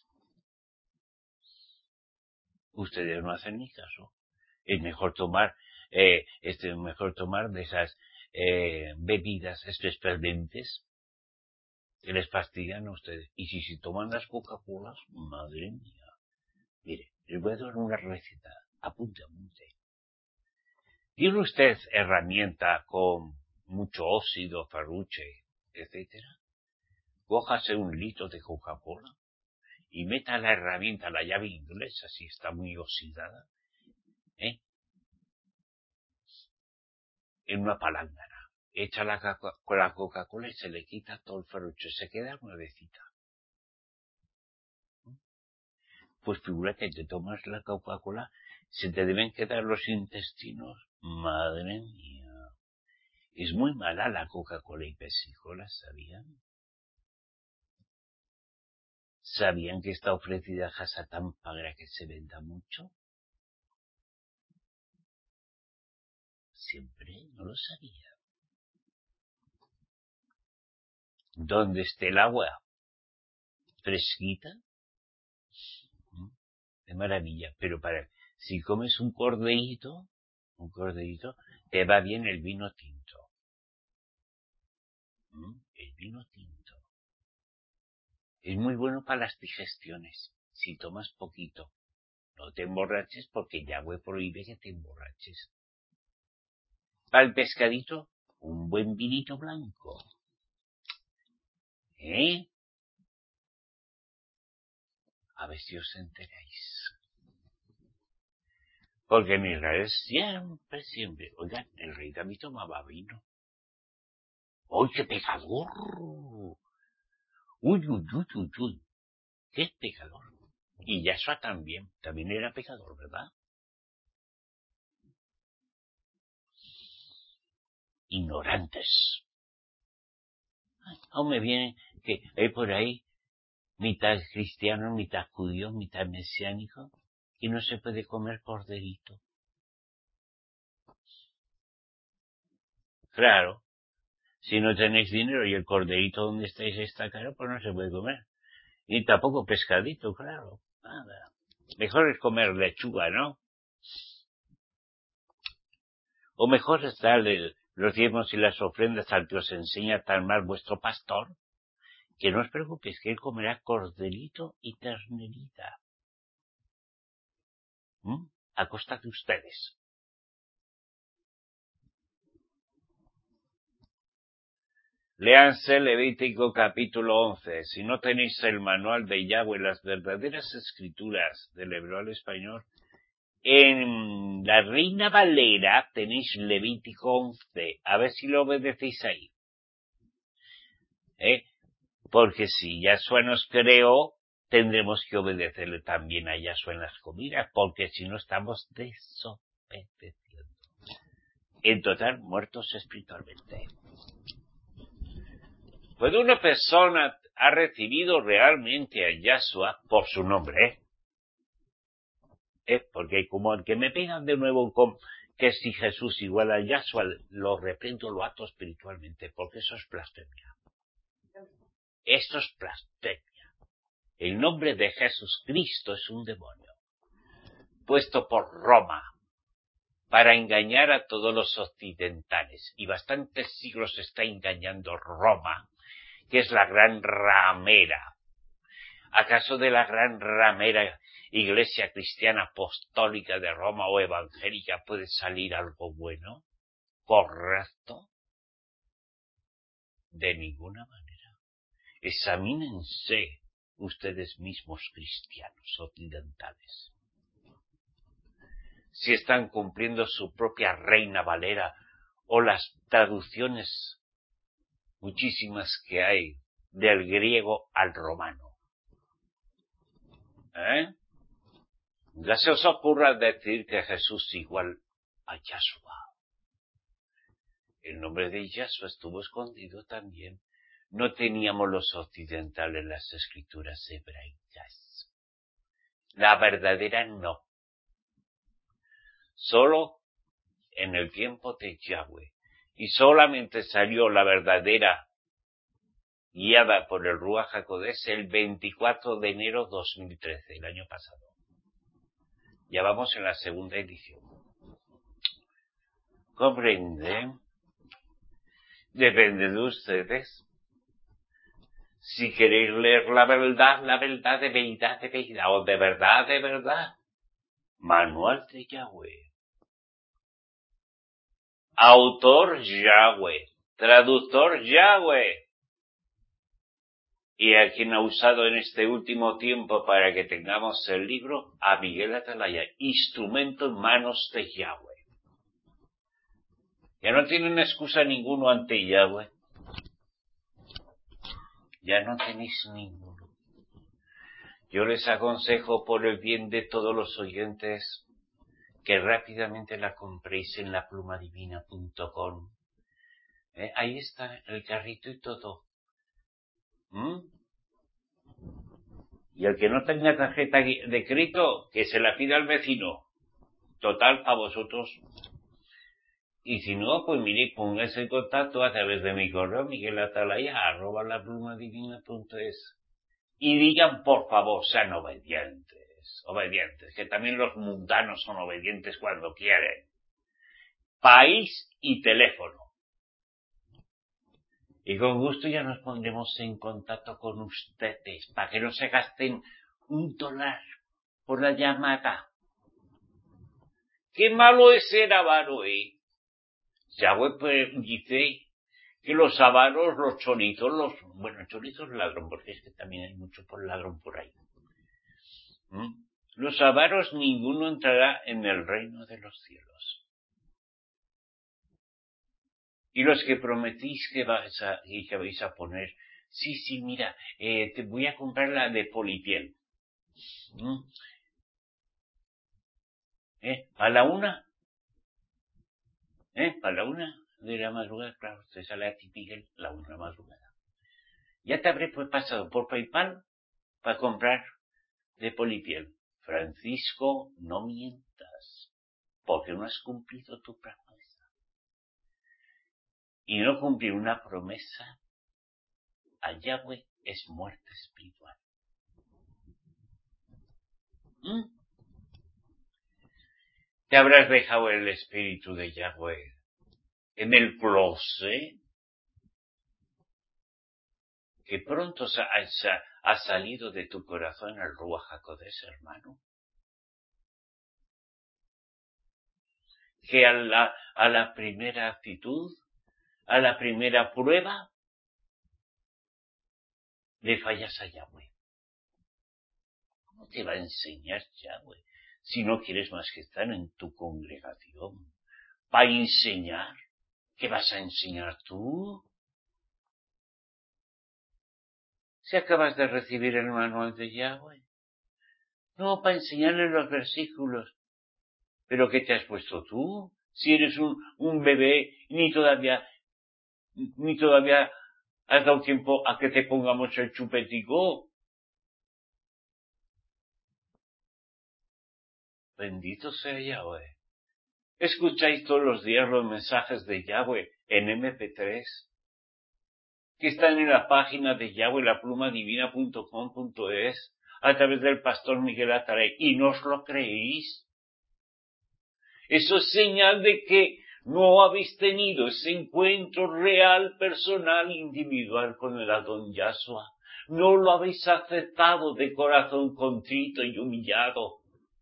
Ustedes no hacen ni caso. Es mejor tomar de esas bebidas esperdentes que les fastidian a ustedes. Y si toman las Coca-Colas, madre mía. Mire, les voy a dar una receta. Apunte. ¿Tiene usted herramienta con mucho óxido, ferruche, etcétera? Cójase un litro de Coca-Cola y meta la herramienta, la llave inglesa, si está muy oxidada, en una palángana. Echa con la Coca-Cola y se le quita todo el ferruche, se queda nuevecita. Pues figúrate, te tomas la Coca-Cola Se te deben quedar los intestinos. Madre mía. Es muy mala la Coca-Cola y Pepsi-Cola, ¿sabían? ¿Sabían que está ofrecida Hasatán para que se venda mucho? Siempre, no lo sabía. ¿Dónde esté el agua fresquita? De maravilla. Pero si comes un corderito, te va bien el vino tinto. El vino tinto. Es muy bueno para las digestiones, si tomas poquito. No te emborraches porque Yahweh prohíbe que te emborraches. Para el pescadito, un buen vinito blanco. A ver si os enteráis. Porque en Israel siempre. Oigan, el rey David tomaba vino. ¡Uy, qué pecador! ¡Uy! ¡Qué pecador! Y Yahshua también era pecador, ¿verdad? Ignorantes. Aún me viene que hay por ahí mitad cristiano, mitad judío, mitad mesiánico, y no se puede comer corderito. Claro, si no tenéis dinero y el corderito donde estáis está caro, pues no se puede comer. Y tampoco pescadito, claro. Nada. Mejor es comer lechuga, ¿no? O mejor es darle los diezmos y las ofrendas al que os enseña tan mal vuestro pastor, que no os preocupéis, que él comerá corderito y ternerita. A costa de ustedes. Léanse Levítico capítulo 11. Si no tenéis el manual de Yahweh, las verdaderas escrituras del hebreo al español, en la Reina Valera tenéis Levítico 11. A ver si lo obedecéis ahí. Porque si Yahshua nos creó, tendremos que obedecerle también a Yahshua en las comidas, porque si no estamos desobedeciendo. En total, muertos espiritualmente. Cuando una persona ha recibido realmente a Yahshua por su nombre, porque como el que me pegan de nuevo con que si Jesús igual a Yahshua, lo reprendo, lo ato espiritualmente, porque eso es blasfemia. Esto es blasfemia. El nombre de Jesucristo es un demonio, puesto por Roma, para engañar a todos los occidentales. Y bastantes siglos está engañando Roma, que es la gran ramera. ¿Acaso de la gran ramera Iglesia Cristiana Apostólica de Roma o evangélica puede salir algo bueno? ¿Correcto? De ninguna manera. Examínense ustedes mismos, cristianos occidentales, si están cumpliendo su propia Reina Valera o las traducciones muchísimas que hay del griego al romano. Ya se os ocurra decir que Jesús es igual a Yahshua. El nombre de Yahshua estuvo escondido también. No teníamos los occidentales las escrituras hebraicas. La verdadera no. Solo en el tiempo de Yahweh. Y solamente salió la verdadera guiada por el Ruach HaKodesh el 24 de enero 2013, el año pasado. Ya vamos en la segunda edición. ¿Comprenden? Depende de ustedes. Si queréis leer la verdad de verdad, o de verdad, Manual de Yahweh. Autor Yahweh. Traductor Yahweh. Y a quien ha usado en este último tiempo para que tengamos el libro, a Miguel Atalaya, instrumento en manos de Yahweh. Ya no tienen excusa ninguno ante Yahweh. Ya no tenéis ninguno. Yo les aconsejo por el bien de todos los oyentes que rápidamente la compréis en laplumadivina.com. Ahí está el carrito y todo. Y el que no tenga tarjeta de crédito, que se la pida al vecino. Total, a vosotros. Y si no, pues mire, póngase en contacto a través de mi correo, miguelatalaya@laplumadivina.es. Y digan, por favor, sean obedientes, que también los mundanos son obedientes cuando quieren. País y teléfono. Y con gusto ya nos pondremos en contacto con ustedes, para que no se gasten $1 por la llamada. Qué malo es ser avaro, Yahweh pues dice que los avaros, los choritos, choritos ladrón, porque es que también hay mucho por ladrón por ahí. Los avaros ninguno entrará en el reino de los cielos. Y los que prometís que vais a poner, sí, mira, te voy a comprar la de Polipiel. ¿A la 1? A la 1 de la madrugada, claro, te sale a ti, Miguel, la 1 de la madrugada. Ya te habré pasado por PayPal para comprar de Polipiel. Francisco, no mientas, porque no has cumplido tu promesa. Y no cumplir una promesa a Yahweh es muerte espiritual. Te habrás dejado el espíritu de Yahweh en el closet, que pronto ha salido de tu corazón el Ruach HaKodesh, hermano. Que a la primera actitud, a la primera prueba, le fallas a Yahweh. ¿Cómo te va a enseñar Yahweh si no quieres más que estar en tu congregación? ¿Para enseñar? ¿Qué vas a enseñar tú? Si acabas de recibir el manual de Yahweh. No, para enseñarle los versículos. ¿Pero qué te has puesto tú? Si eres un bebé, ni todavía has dado tiempo a que te pongamos el chupetico. Bendito sea Yahweh. Escucháis todos los días los mensajes de Yahweh en MP3, que están en la página de Yahweh, laplumadivina.com.es, a través del pastor Miguel Ataray, y no os lo creéis. Eso es señal de que no habéis tenido ese encuentro real, personal, individual con el Adón Yahshua. No lo habéis aceptado de corazón contrito y humillado.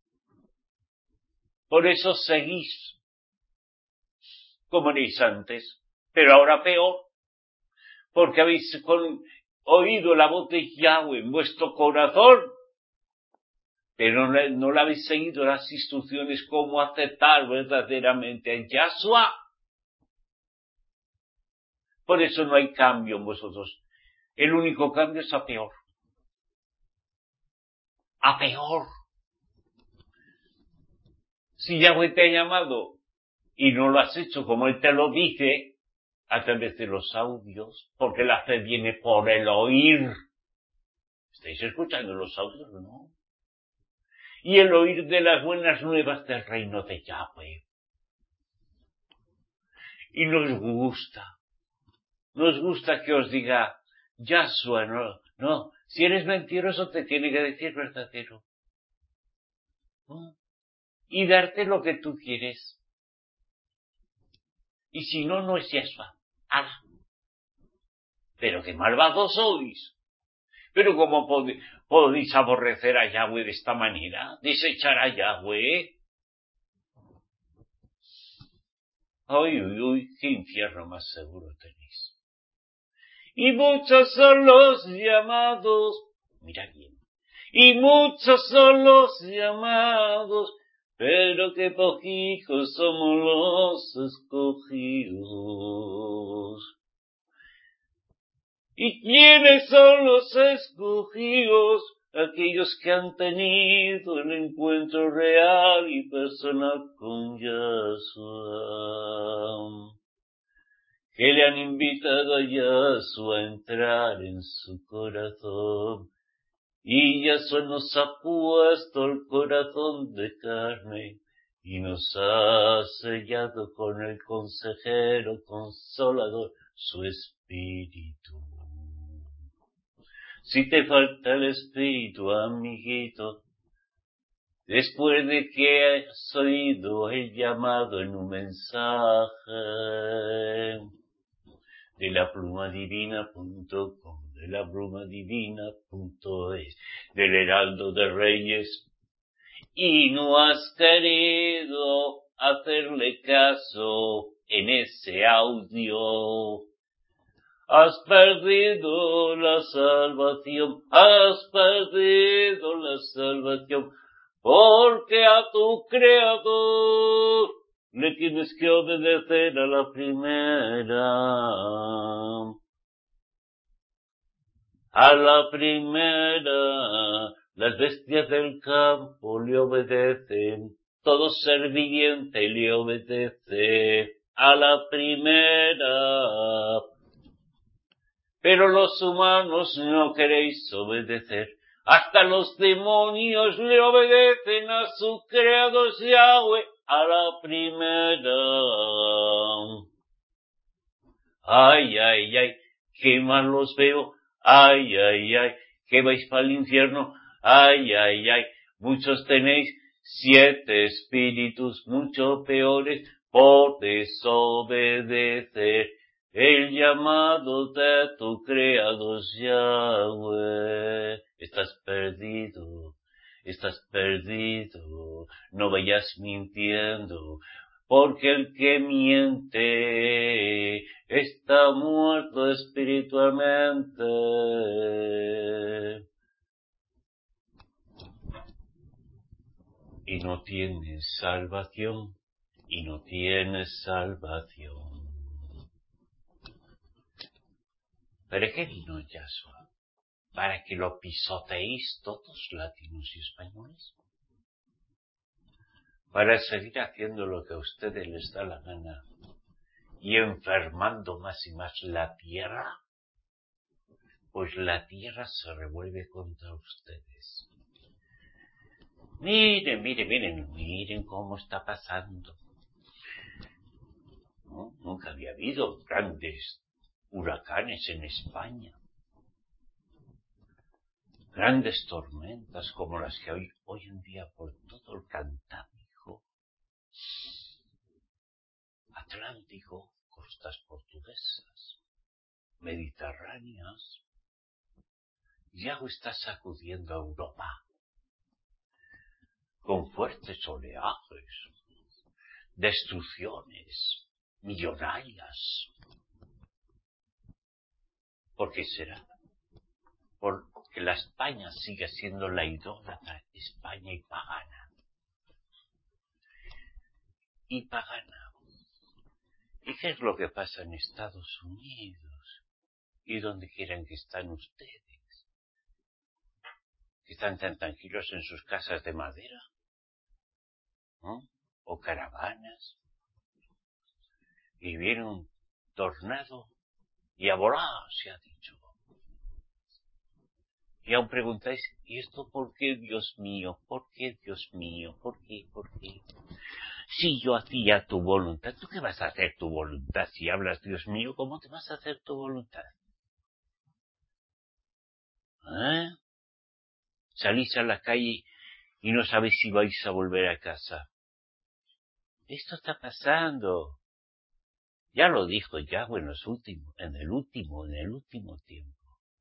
Por eso seguís como erais antes, pero ahora peor, porque habéis oído la voz de Yahweh en vuestro corazón, pero no le habéis seguido las instrucciones cómo aceptar verdaderamente a Yahshua. Por eso no hay cambio en vosotros. El único cambio es a peor. A peor. Si Yahweh te ha llamado y no lo has hecho como Él te lo dice, a través de los audios, porque la fe viene por el oír. ¿Estáis escuchando los audios o no? Y el oír de las buenas nuevas del reino de Yahweh. Y nos gusta que os diga, Yahshua, no, si eres mentiroso te tiene que decir verdadero. ¿No? Y darte lo que tú quieres. Y si no, no es Yahshua. ¡Hala! Pero qué malvados sois. Pero ¿cómo podéis aborrecer a Yahweh de esta manera? ¿Desechar a Yahweh? ¡Uy! ¡Qué infierno más seguro tenéis! Y muchos son los llamados. Mira bien. Y muchos son los llamados, pero que poquitos somos los escogidos. ¿Y quiénes son los escogidos? aquellos que han tenido el encuentro real y personal con Yahshua, que le han invitado a Yahshua a entrar en su corazón, y Yahshua nos ha puesto el corazón de carne, y nos ha sellado con el consejero consolador, su Espíritu. Si te falta el Espíritu, amiguito, después de que hayas oído el llamado en un mensaje de laplumadivina.com, de laplumadivina.es, del Heraldo de Reyes, y no has querido hacerle caso en ese audio, has perdido la salvación, porque a tu Creador le tienes que obedecer a la primera. A la primera, las bestias del campo le obedecen, todo ser viviente le obedece a la primera. Pero los humanos no queréis obedecer, hasta los demonios le obedecen a su creador Yahweh a la primera. Ay, ay, ay, qué mal los veo. Ay, ay, ay, que vais para el infierno. Ay, ay, ay, muchos tenéis 7 espíritus mucho peores por desobedecer el llamado de tu creador Yahweh. Estás perdido, no vayas mintiendo, porque el que miente está muerto espiritualmente. Y no tienes salvación, ¿Para qué vino Yahshua? ¿Para que lo pisoteéis todos, latinos y españoles? ¿Para seguir haciendo lo que a ustedes les da la gana y enfermando más y más la tierra? Pues la tierra se revuelve contra ustedes. Miren cómo está pasando. ¿No? Nunca había habido grandes huracanes en España. Grandes tormentas como las que hoy en día por todo el Cantábrico, Atlántico, costas portuguesas, mediterráneas. Yahweh está sacudiendo a Europa con fuertes oleajes, destrucciones millonarias. ¿Por qué será? Porque la España sigue siendo la idólatra España y pagana. ¿Y qué es lo que pasa en Estados Unidos? Y donde quieran que están ustedes, que están tan tranquilos en sus casas de madera, ¿no? O caravanas, y viene un tornado y a volar, se ha dicho. Y aún preguntáis, ¿y esto por qué, Dios mío? ¿Por qué, Dios mío? ¿Por qué? Si yo hacía tu voluntad, ¿tú qué vas a hacer tu voluntad? Si hablas, Dios mío, ¿cómo te vas a hacer tu voluntad? Salís a la calle y no sabéis si vais a volver a casa. Esto está pasando. Ya lo dijo Yahweh en el último tiempo.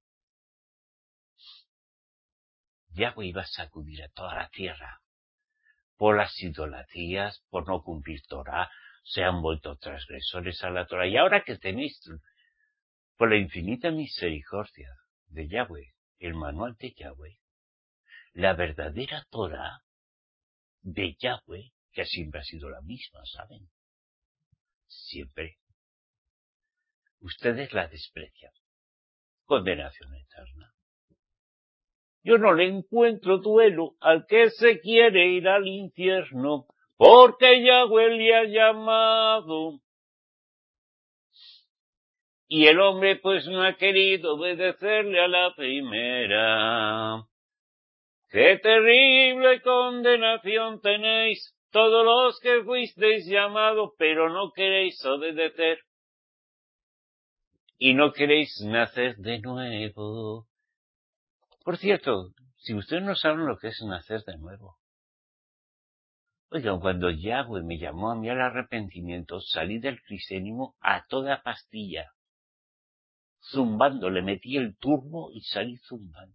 Yahweh iba a sacudir a toda la tierra por las idolatrías, por no cumplir Torah, se han vuelto transgresores a la Torah. Y ahora que tenéis, por la infinita misericordia de Yahweh, el manual de Yahweh, la verdadera Torah de Yahweh, que siempre ha sido la misma, ¿saben? Siempre. Ustedes la desprecian. Condenación eterna. Yo no le encuentro duelo al que se quiere ir al infierno, porque Yahweh le ha llamado. Y el hombre pues no ha querido obedecerle a la primera. ¡Qué terrible condenación tenéis todos los que fuisteis llamados, pero no queréis obedecer! Y no queréis nacer de nuevo. Por cierto, si ustedes no saben lo que es nacer de nuevo. Oigan, cuando Yahweh me llamó a mí al arrepentimiento, salí del cristianismo a toda pastilla. Zumbando, le metí el turbo y salí zumbando.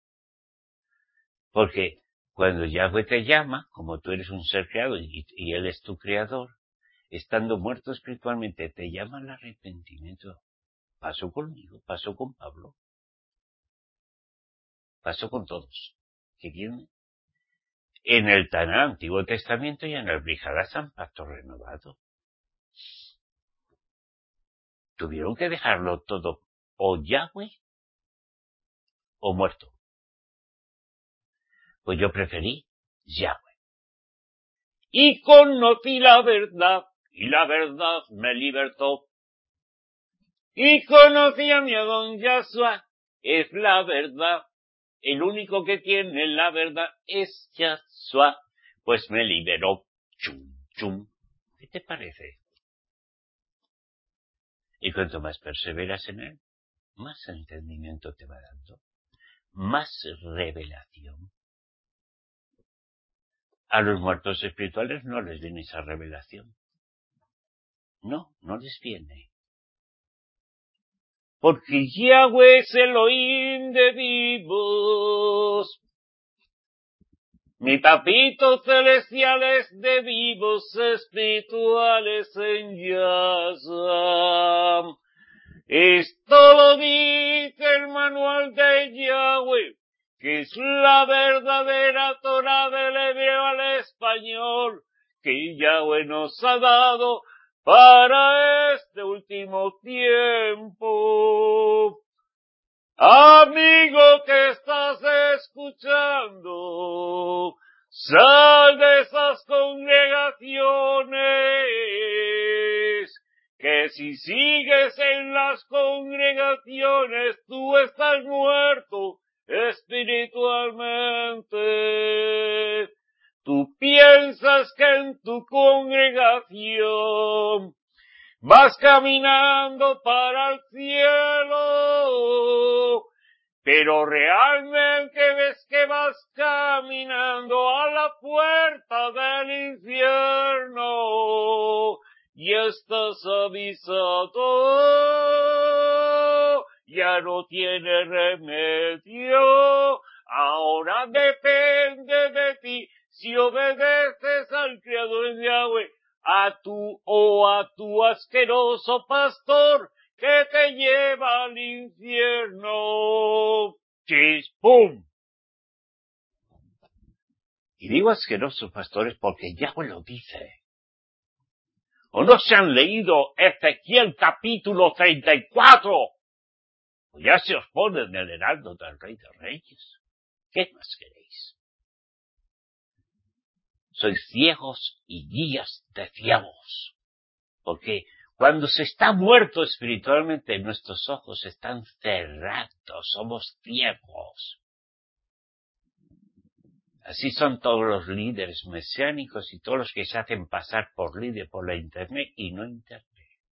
Porque cuando Yahweh te llama, como tú eres un ser creado y Él es tu creador, estando muerto espiritualmente, te llama al arrepentimiento. Pasó conmigo, pasó con Pablo, pasó con todos. ¿Qué tiene? En el tan Antiguo Testamento y en el Brihadasam, Pacto Renovado. Tuvieron que dejarlo todo, o Yahweh, o muerto. Pues yo preferí Yahweh. Y conocí la verdad, y la verdad me libertó. Y conocí a mi Adón Yahshua, es la verdad. El único que tiene la verdad es Yahshua, pues me liberó. Chum, chum. ¿Qué te parece? Y cuanto más perseveras en él, más entendimiento te va dando, más revelación. A los muertos espirituales no les viene esa revelación. No, no les viene. Porque Yahweh es Elohim de vivos. Mi papito celestial es de vivos espirituales en Yahshua. Esto lo dice el manual de Yahweh, que es la verdadera Torah del hebreo al español, que Yahweh nos ha dado para este último tiempo. Amigo que estás escuchando, sal de esas congregaciones, que si sigues en las congregaciones, tú estás muerto espiritualmente. Tú piensas que en tu congregación vas caminando para el cielo, pero realmente ves que vas caminando a la puerta del infierno y estás avisado, ya no tiene remedio. Ahora depende de ti si obedeces al Creador de Yahweh, a tu asqueroso pastor que te lleva al infierno. ¡Chispum! Y digo asquerosos pastores porque Yahweh lo dice. ¿O no se han leído Ezequiel capítulo 34? Pues ya se os pone en el heraldo del Rey de Reyes. ¿Qué más queréis? Sois ciegos y guías de ciegos. Porque cuando se está muerto espiritualmente, nuestros ojos están cerrados, somos ciegos. Así son todos los líderes mesiánicos y todos los que se hacen pasar por líder por la internet y no internet.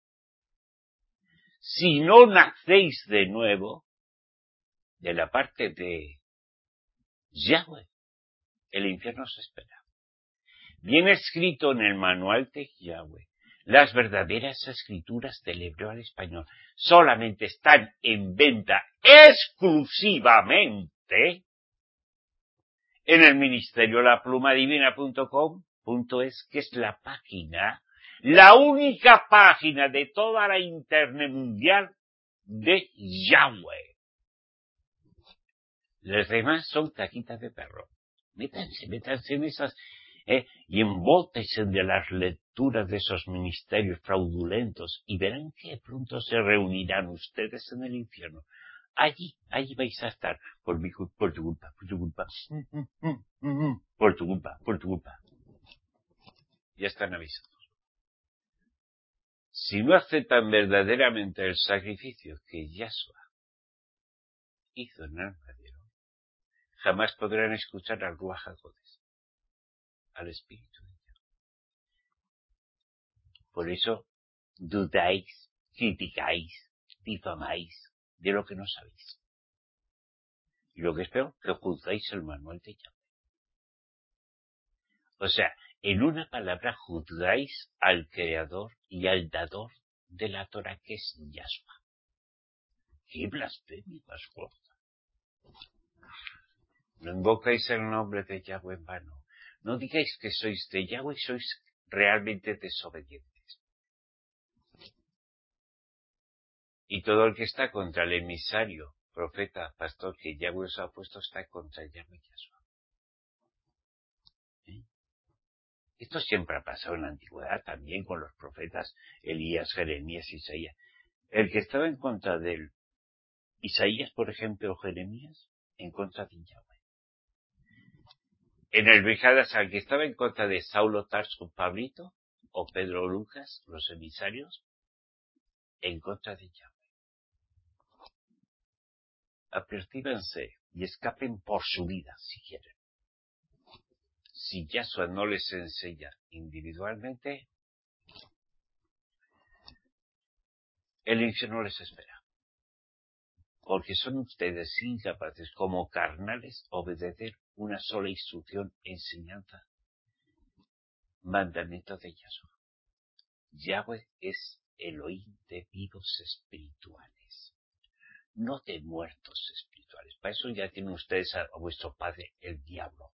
Si no nacéis de nuevo, de la parte de Yahweh, el infierno os espera. Viene escrito en el manual de Yahweh. Las verdaderas escrituras del hebreo al español solamente están en venta exclusivamente en el ministerio laplumadivina.com.es, que es la página, la única página de toda la internet mundial de Yahweh. Los demás son caquitas de perro. Métanse en esas, y envoltense de las lecturas de esos ministerios fraudulentos y verán que pronto se reunirán ustedes en el infierno. allí vais a estar, por tu culpa, por tu culpa. Ya están avisados. Si no aceptan verdaderamente el sacrificio que Yahshua hizo en el madero, jamás podrán escuchar al Ruach HaKodesh, al Espíritu de Dios. Por eso dudáis, criticáis, difamáis de lo que no sabéis. Y lo que es peor, que juzgáis el manual de Yahweh. O sea, en una palabra, juzgáis al creador y al dador de la Torah, que es Yahshua. ¡Qué blasfemia más gorda! No invocáis el nombre de Yahweh en vano. No digáis que sois de Yahweh, sois realmente desobedientes. Y todo el que está contra el emisario, profeta, pastor que Yahweh os ha puesto, está contra Yahweh y Yahshua. Esto siempre ha pasado en la antigüedad, también con los profetas Elías, Jeremías, Isaías. El que estaba en contra de él, Isaías, por ejemplo, o Jeremías, en contra de Yahweh. En el Brijadas, al que estaba en contra de Saulo Tarso, Pablito, o Pedro o Lucas, los emisarios, en contra de Yahweh. Apercíbanse y escapen por su vida, si quieren. Si Yahshua no les enseña individualmente, el infierno les espera. Porque son ustedes incapaces, como carnales, obedecer una sola instrucción, enseñanza, mandamiento de Yahshua. Yahweh es Elohim de vivos espirituales, no de muertos espirituales. Para eso ya tienen ustedes a vuestro padre, el diablo.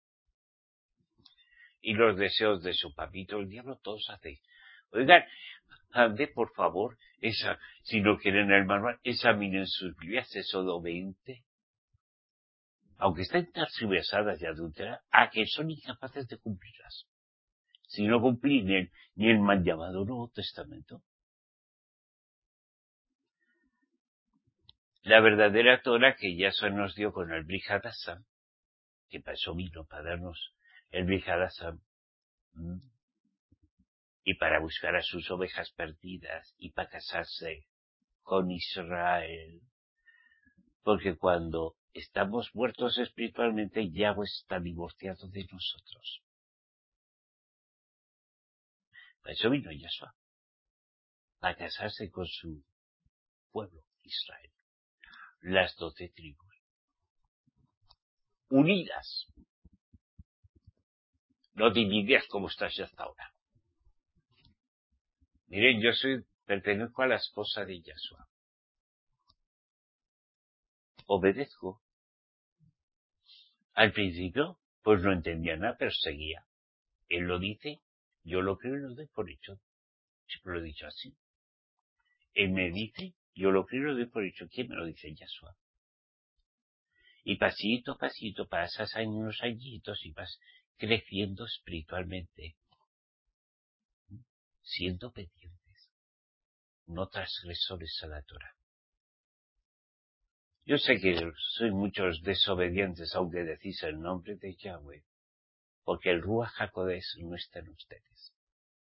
Y los deseos de su papito, el diablo, todos hacen. Oigan, ande, por favor, si no quieren el manual, examinen sus Biblias, Éxodo 20. Aunque estén tergiversadas y adulteradas, a que son incapaces de cumplirlas. Si no cumplir ni el mal llamado Nuevo Testamento. La verdadera Torah que Yahshua nos dio con el Brit Hadashah, que para eso vino, para darnos el Brit Hadashah, y para buscar a sus ovejas perdidas, y para casarse con Israel. Porque cuando estamos muertos espiritualmente, Yahweh está divorciado de nosotros. Para eso vino Yahshua, para casarse con su pueblo, Israel. Las 12 tribus, unidas, no divididas como estás hasta ahora. Miren, pertenezco a la esposa de Yahshua. Obedezco. Al principio, pues no entendía nada, pero seguía. Él lo dice, yo lo creo y lo doy por hecho. Siempre lo he dicho así. Él me dice, yo lo creo y lo doy por hecho. ¿Quién me lo dice? Yahshua. Y pasito a pasito, pasas unos añitos y vas creciendo espiritualmente, siendo obedientes, no transgresores a la Torah. Yo sé que sois muchos desobedientes, aunque decís el nombre de Yahweh, porque el Ruach HaKodesh no está en ustedes.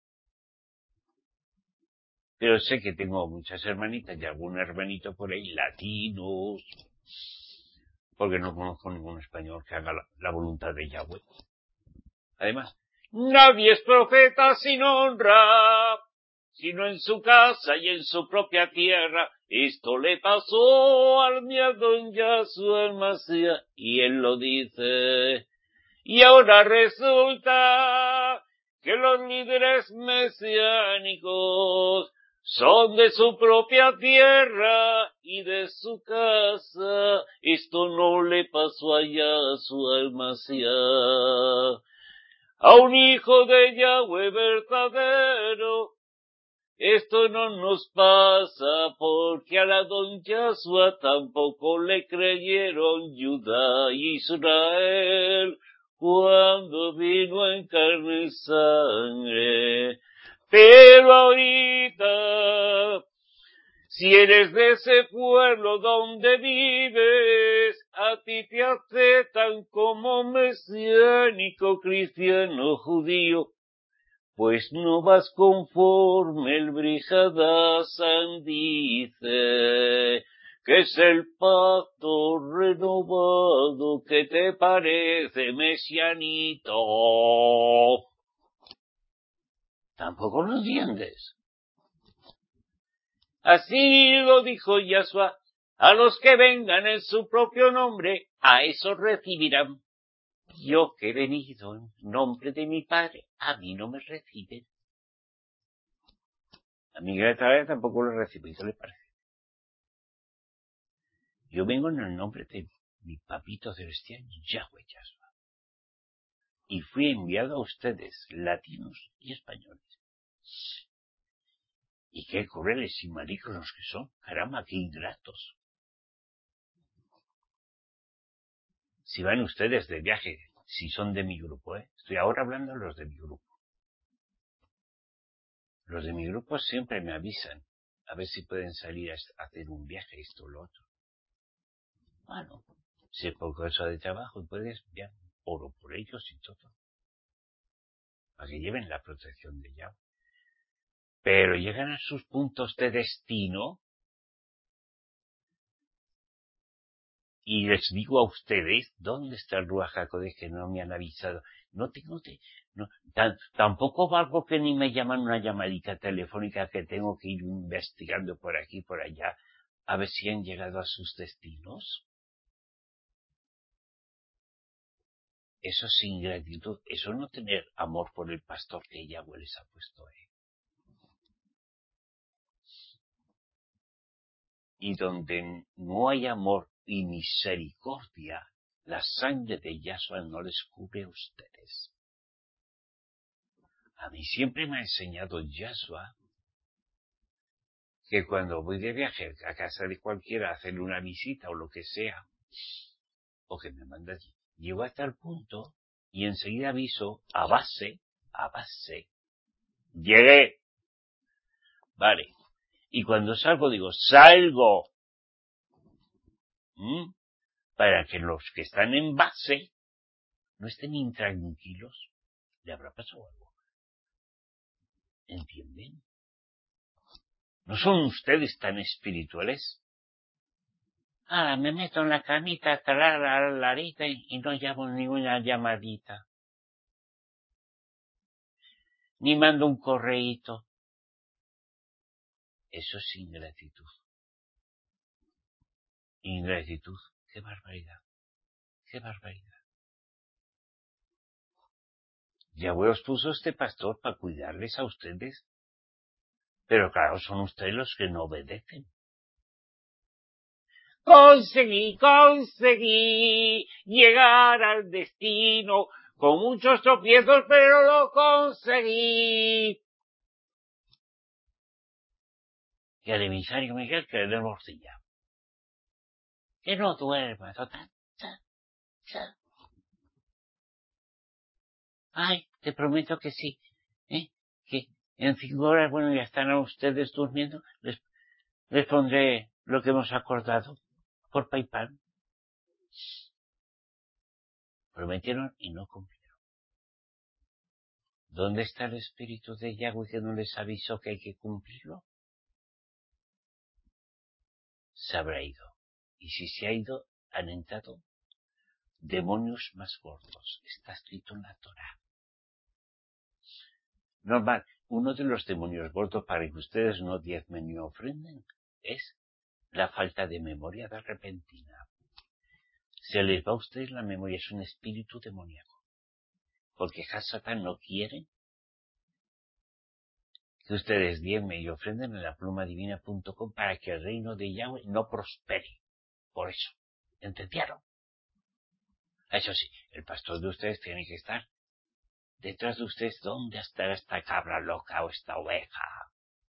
Pero sé que tengo muchas hermanitas y algún hermanito por ahí, latinos, porque no conozco ningún español que haga la voluntad de Yahweh. Además, nadie es profeta sin honra, sino en su casa y en su propia tierra. Esto le pasó al don Yahshua el Masías, y él lo dice. Y ahora resulta que los líderes mesiánicos son de su propia tierra y de su casa. Esto no le pasó a Yahshua el Masías, a un hijo de Yahweh verdadero. Esto no nos pasa porque a la don Yahshua tampoco le creyeron Judá y Israel cuando vino en carne y sangre. Pero ahorita Si eres de ese pueblo donde vives, a ti te aceptan como mesiánico, cristiano, judío, pues no vas conforme el Brijadasan dice, que es el pacto renovado, que te parece mesianito. Tampoco lo entiendes. Así lo dijo Yahshua, a los que vengan en su propio nombre, a esos recibirán. Yo que he venido en nombre de mi Padre, a mí no me reciben. A mi Greta tampoco lo recibe, ¿qué le parece? Yo vengo en el nombre de mi papito celestial, Yahweh Yahshua. Y fui enviado a ustedes, latinos y españoles. Y qué crueles y malignos que son. Caramba, qué ingratos. Si van ustedes de viaje, si son de mi grupo, estoy ahora hablando de los de mi grupo. Los de mi grupo siempre me avisan, a ver si pueden salir a hacer un viaje, esto o lo otro. Bueno, si es por cosa de trabajo, puedes enviar oro por ellos y todo. Para que lleven la protección de Yahweh. Pero llegan a sus puntos de destino y les digo a ustedes, ¿dónde está el Ruach HaKodesh que no me han avisado? Tampoco valgo que ni me llaman una llamadita telefónica que tengo que ir investigando por aquí y por allá a ver si han llegado a sus destinos. Eso es ingratitud, eso no tener amor por el pastor que Yahweh les ha puesto. Y donde no hay amor y misericordia, la sangre de Yahshua no les cubre a ustedes. A mí siempre me ha enseñado Yahshua que cuando voy de viaje a casa de cualquiera a hacerle una visita o lo que sea, o que me manda allí, llego hasta el punto y enseguida aviso a base, llegué, vale, y cuando salgo digo, salgo, para que los que están en base no estén intranquilos. ¿Le habrá pasado algo? ¿Entienden? ¿No son ustedes tan espirituales? Me meto en la camita, larita y no llamo ninguna llamadita. Ni mando un correíto. Eso es ingratitud. Ingratitud. ¡Qué barbaridad! ¡Qué barbaridad! Yahweh os puso este pastor para cuidarles a ustedes. Pero claro, son ustedes los que no obedecen. Conseguí llegar al destino con muchos tropiezos, pero lo conseguí. Y al emisario Miguel que le dé morcilla. Que no duerma, total. Ay, te prometo que sí. Que en 5 horas, bueno, ya están ustedes durmiendo. Les pondré lo que hemos acordado por PayPal. Prometieron y no cumplieron. ¿Dónde está el espíritu de Yahweh que no les avisó que hay que cumplirlo? Se habrá ido. Y si se ha ido, han entrado demonios más gordos. Está escrito en la Torá. Normal, uno de los demonios gordos para que ustedes no diezmen ni ofrenden es la falta de memoria de repentina. Se les va a ustedes la memoria, es un espíritu demoníaco. Porque Hasatán no quiere que ustedes diezmen y ofrenden en la plumadivina.com para que el reino de Yahweh no prospere. Por eso, ¿entendieron? Eso sí, el pastor de ustedes tiene que estar detrás de ustedes. ¿Dónde estará esta cabra loca o esta oveja?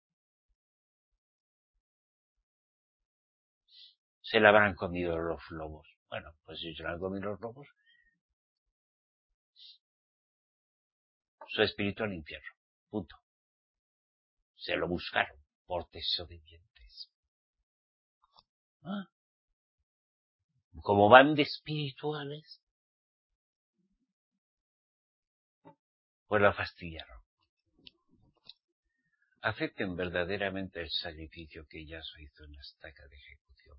Se la habrán comido los lobos. Bueno, pues si se la han comido los lobos, su espíritu al infierno. Punto. Se lo buscaron por desobedientes. ¿Ah? Como van de espirituales, pues la fastidiaron. Acepten verdaderamente el sacrificio que Yahshua hizo en la estaca de ejecución.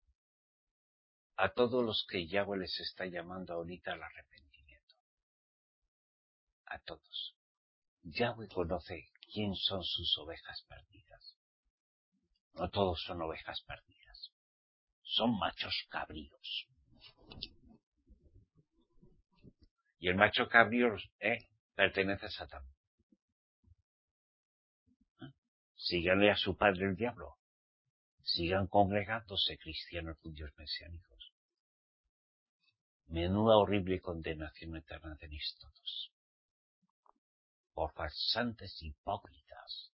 A todos los que Yahweh les está llamando ahorita al arrepentimiento. A todos. Yahweh conoce quién son sus ovejas perdidas. No todos son ovejas perdidas. Son machos cabríos. Y el macho cabrío pertenece a Satán. Síganle a su padre el diablo. Sigan congregándose cristianos judíos mesiánicos. Menuda horrible condenación eterna tenéis todos. Por farsantes hipócritas.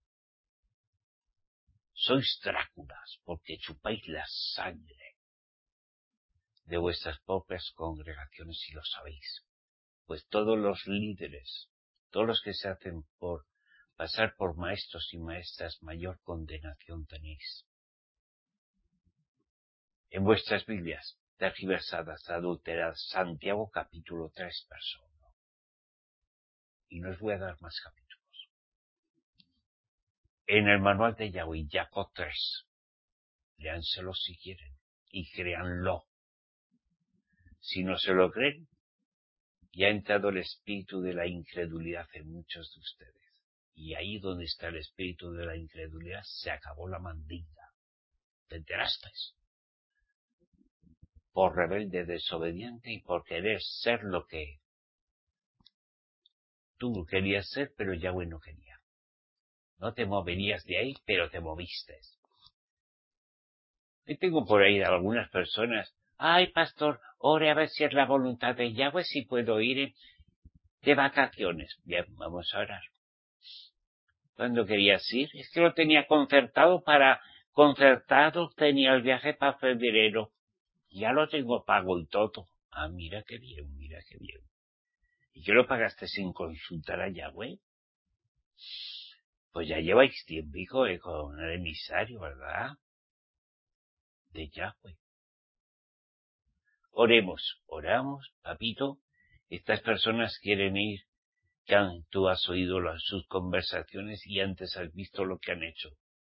Sois Dráculas porque chupáis la sangre de vuestras propias congregaciones y lo sabéis. Pues todos los líderes, todos los que se hacen por pasar por maestros y maestras, mayor condenación tenéis. En vuestras Biblias, tergiversadas, adulteradas, Santiago capítulo 3, verso 1. Y no os voy a dar más capítulos. En el manual de Yahweh, Jacob 3, léanselo si quieren y créanlo. Si no se lo creen, ya ha entrado el espíritu de la incredulidad en muchos de ustedes. Y ahí donde está el espíritu de la incredulidad, se acabó la mandinga. ¿Te enteraste? Por rebelde, desobediente y por querer ser lo que tú querías ser, pero Yahweh no quería. No te moverías de ahí, pero te moviste. Y tengo por ahí algunas personas. Ay, pastor, ore a ver si es la voluntad de Yahweh, si puedo ir de vacaciones. Bien, vamos a orar. ¿Cuándo querías ir? Es que lo tenía concertado, tenía el viaje para febrero. Ya lo tengo pago y todo. Ah, mira qué bien, mira qué bien. ¿Y qué lo pagaste sin consultar a Yahweh? Pues ya lleváis tiempo, hijo, con el emisario, ¿verdad? De Yahweh. Oramos, papito. Estas personas quieren ir, tú has oído sus conversaciones y antes has visto lo que han hecho.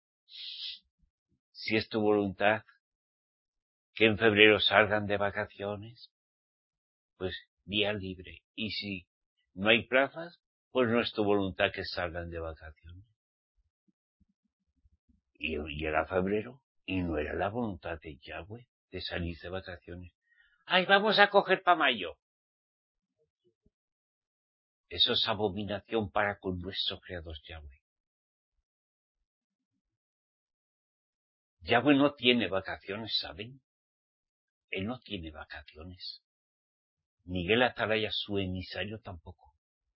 Si es tu voluntad que en febrero salgan de vacaciones, pues día libre. Y si no hay plazas, pues no es tu voluntad que salgan de vacaciones. Y llega febrero y no era la voluntad de Yahweh de salir de vacaciones. ¡Ay, vamos a coger para mayo! Eso es abominación para con nuestro Creador Yahweh. Yahweh no tiene vacaciones, ¿saben? Él no tiene vacaciones. Miguel Atalaya, su emisario, tampoco.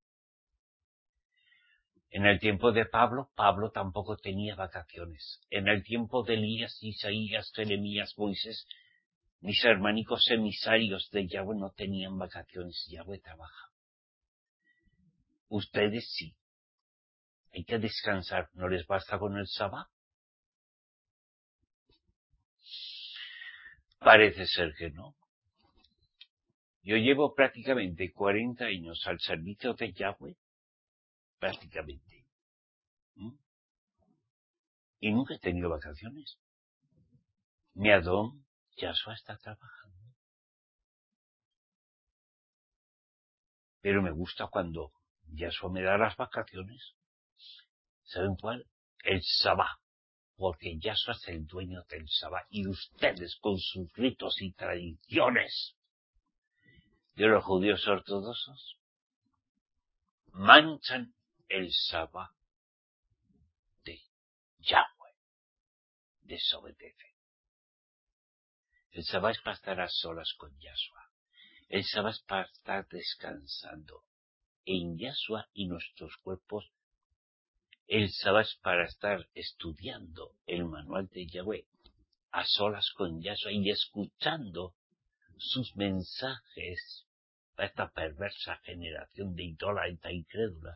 En el tiempo de Pablo tampoco tenía vacaciones. En el tiempo de Elías, Isaías, Jeremías, Moisés, mis hermanicos emisarios de Yahweh no tenían vacaciones. Yahweh trabaja. Ustedes sí. Hay que descansar. ¿No les basta con el Sabá? Parece ser que no. Yo llevo prácticamente 40 años al servicio de Yahweh. Prácticamente. Y nunca he tenido vacaciones. Mi Adón, Yahshua está trabajando. Pero me gusta cuando Yahshua me da las vacaciones. ¿Saben cuál? El Sabá. Porque Yahshua es el dueño del Sabá. Y ustedes con sus ritos y tradiciones de los judíos ortodoxos manchan el Sabá de Yahweh. Desobedece. El Sabá es para estar a solas con Yahshua. El Sabá es para estar descansando en Yahshua y nuestros cuerpos. El Sabá es para estar estudiando el manual de Yahweh a solas con Yahshua y escuchando sus mensajes a esta perversa generación de idólatra e incrédula.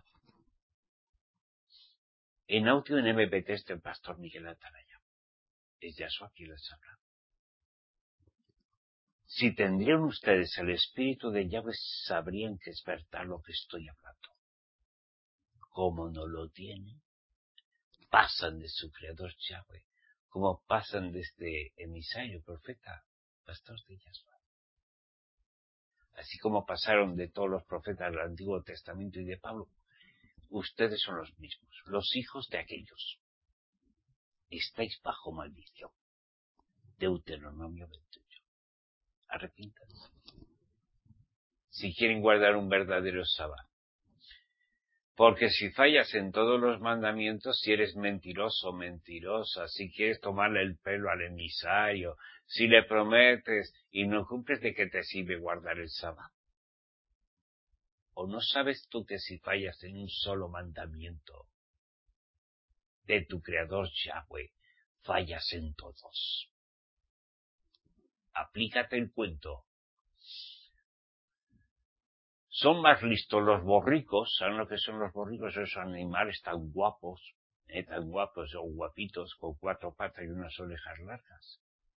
En audio en MP3 del pastor Miguel Atalaya. Es Yahshua quien les habla. Si tendrían ustedes el espíritu de Yahweh, sabrían que es verdad lo que estoy hablando. Como no lo tienen, pasan de su creador Yahweh, como pasan de este emisario, profeta, pastor de Yahshua. Así como pasaron de todos los profetas del Antiguo Testamento y de Pablo, ustedes son los mismos, los hijos de aquellos. Estáis bajo maldición. Deuteronomio 28. Arrepiéntanse. Si quieren guardar un verdadero sábado. Porque si fallas en todos los mandamientos, si eres mentiroso, mentirosa, si quieres tomarle el pelo al emisario, si le prometes y no cumples, ¿de qué te sirve guardar el sábado? ¿O no sabes tú que si fallas en un solo mandamiento de tu creador Yahweh, fallas en todos? Aplícate el cuento. Son más listos los borricos. ¿Saben lo que son los borricos? Esos animales tan guapos o guapitos, con 4 patas y unas orejas largas.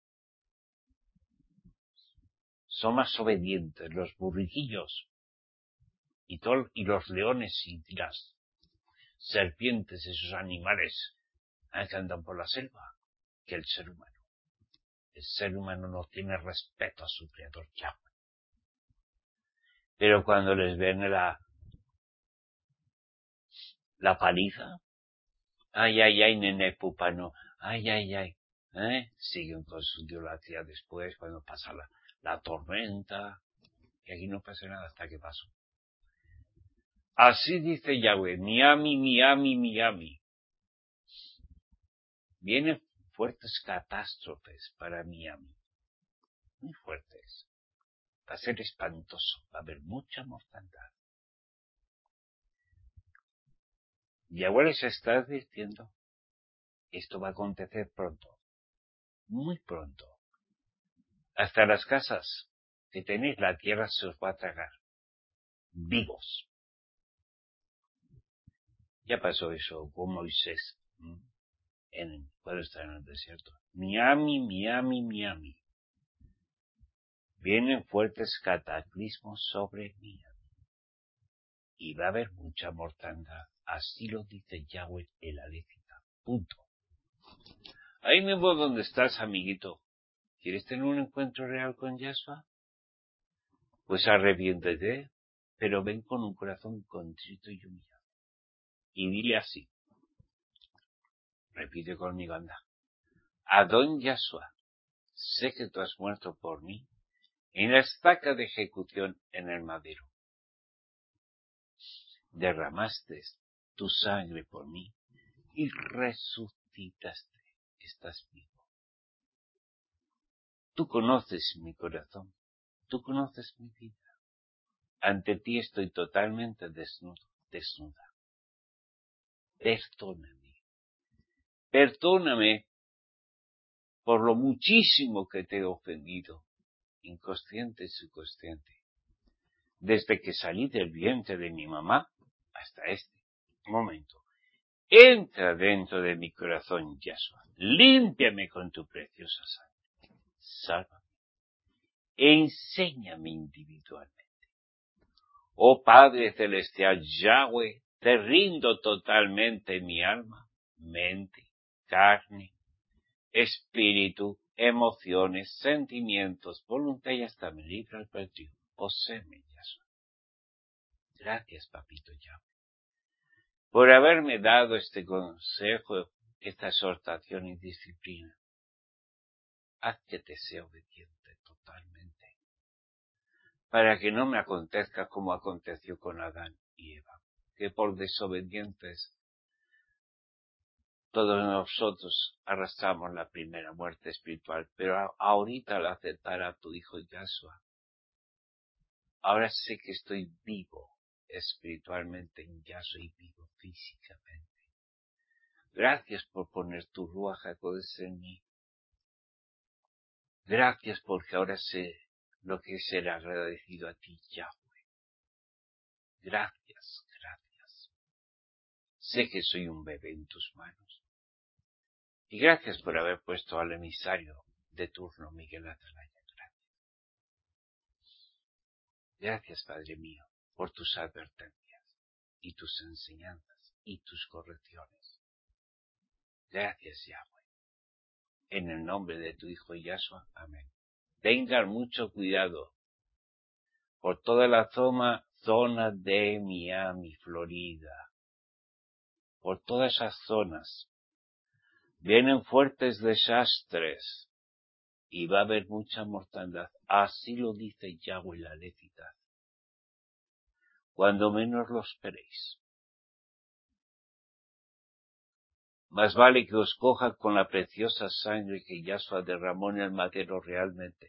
Son más obedientes los burriquillos y los leones y las serpientes, esos animales que andan por la selva, que el ser humano. El ser humano no tiene respeto a su creador Yahweh. Pero cuando les ven la paliza, ay, nene pupano, ay, siguen con su idolatría después, cuando pasa la tormenta, y aquí no pasa nada hasta que pasó. Así dice Yahweh, Miami. Vienen fuertes catástrofes para Miami, muy fuertes. Va a ser espantoso, va a haber mucha mortandad. Yahweh les está advirtiendo, esto va a acontecer pronto, muy pronto. Hasta las casas que tenéis, la tierra se os va a tragar, vivos. Ya pasó eso con Moisés, cuando está en el desierto. Miami. Vienen fuertes cataclismos sobre Miami. Y va a haber mucha mortandad. Así lo dice Yahweh el Aléfita. Punto. Ahí mismo donde estás, amiguito. ¿Quieres tener un encuentro real con Yahshua? Pues arrepiéntete, pero ven con un corazón contrito y humillado. Y dile así. Repite conmigo, anda. Adón Yahshua, sé que tú has muerto por mí en la estaca de ejecución en el madero. Derramaste tu sangre por mí y resucitaste. Estás vivo. Tú conoces mi corazón, tú conoces mi vida. Ante ti estoy totalmente desnuda. Perdóname por lo muchísimo que te he ofendido, inconsciente y subconsciente. Desde que salí del vientre de mi mamá hasta este momento. Entra dentro de mi corazón, Yahshua. Límpiame con tu preciosa sangre. Sálvame. Enséñame individualmente. Oh Padre Celestial, Yahweh, te rindo totalmente mi alma, mente, carne, espíritu, emociones, sentimientos, voluntad y hasta mi libre albedrío. Poséeme, Yahshua. Gracias, Papito Yahweh, por haberme dado este consejo, esta exhortación y disciplina. Haz que te sea obediente totalmente, para que no me acontezca como aconteció con Adán y Eva, que por desobedientes todos nosotros arrastramos la primera muerte espiritual, pero ahorita al aceptar a tu Hijo Yahshua, ahora sé que estoy vivo espiritualmente en Yahshua y vivo físicamente. Gracias por poner tu Ruach HaKodesh en mí. Gracias porque ahora sé lo que es ser agradecido a ti, Yahweh. Gracias. Sé que soy un bebé en tus manos. Y gracias por haber puesto al emisario de turno, Miguel Atalaya. Gracias, Padre mío, por tus advertencias y tus enseñanzas y tus correcciones. Gracias, Yahweh. En el nombre de tu Hijo Yahshua. Amén. Tengan mucho cuidado por toda la zona de Miami, Florida. Por todas esas zonas. Vienen fuertes desastres y va a haber mucha mortandad. Así lo dice Yahweh la Levitat. Cuando menos lo esperéis. Más vale que os coja con la preciosa sangre que Yahshua derramó en el madero realmente.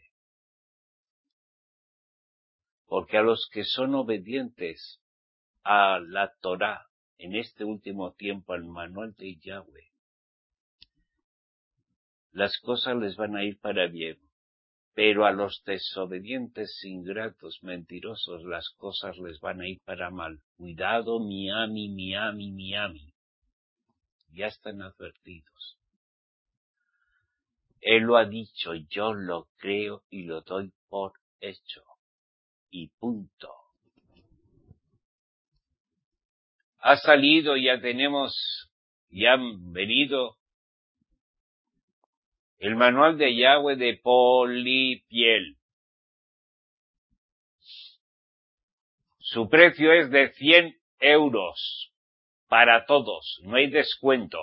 Porque a los que son obedientes a la Torá en este último tiempo, al manual de Yahweh, las cosas les van a ir para bien. Pero a los desobedientes, ingratos, mentirosos, las cosas les van a ir para mal. Cuidado, Miami, Miami, Miami. Ya están advertidos. Él lo ha dicho, yo lo creo y lo doy por hecho. Y punto. Ha salido, ya han venido el manual de Yahweh de Polipiel. Su precio es de 100 euros para todos, no hay descuento.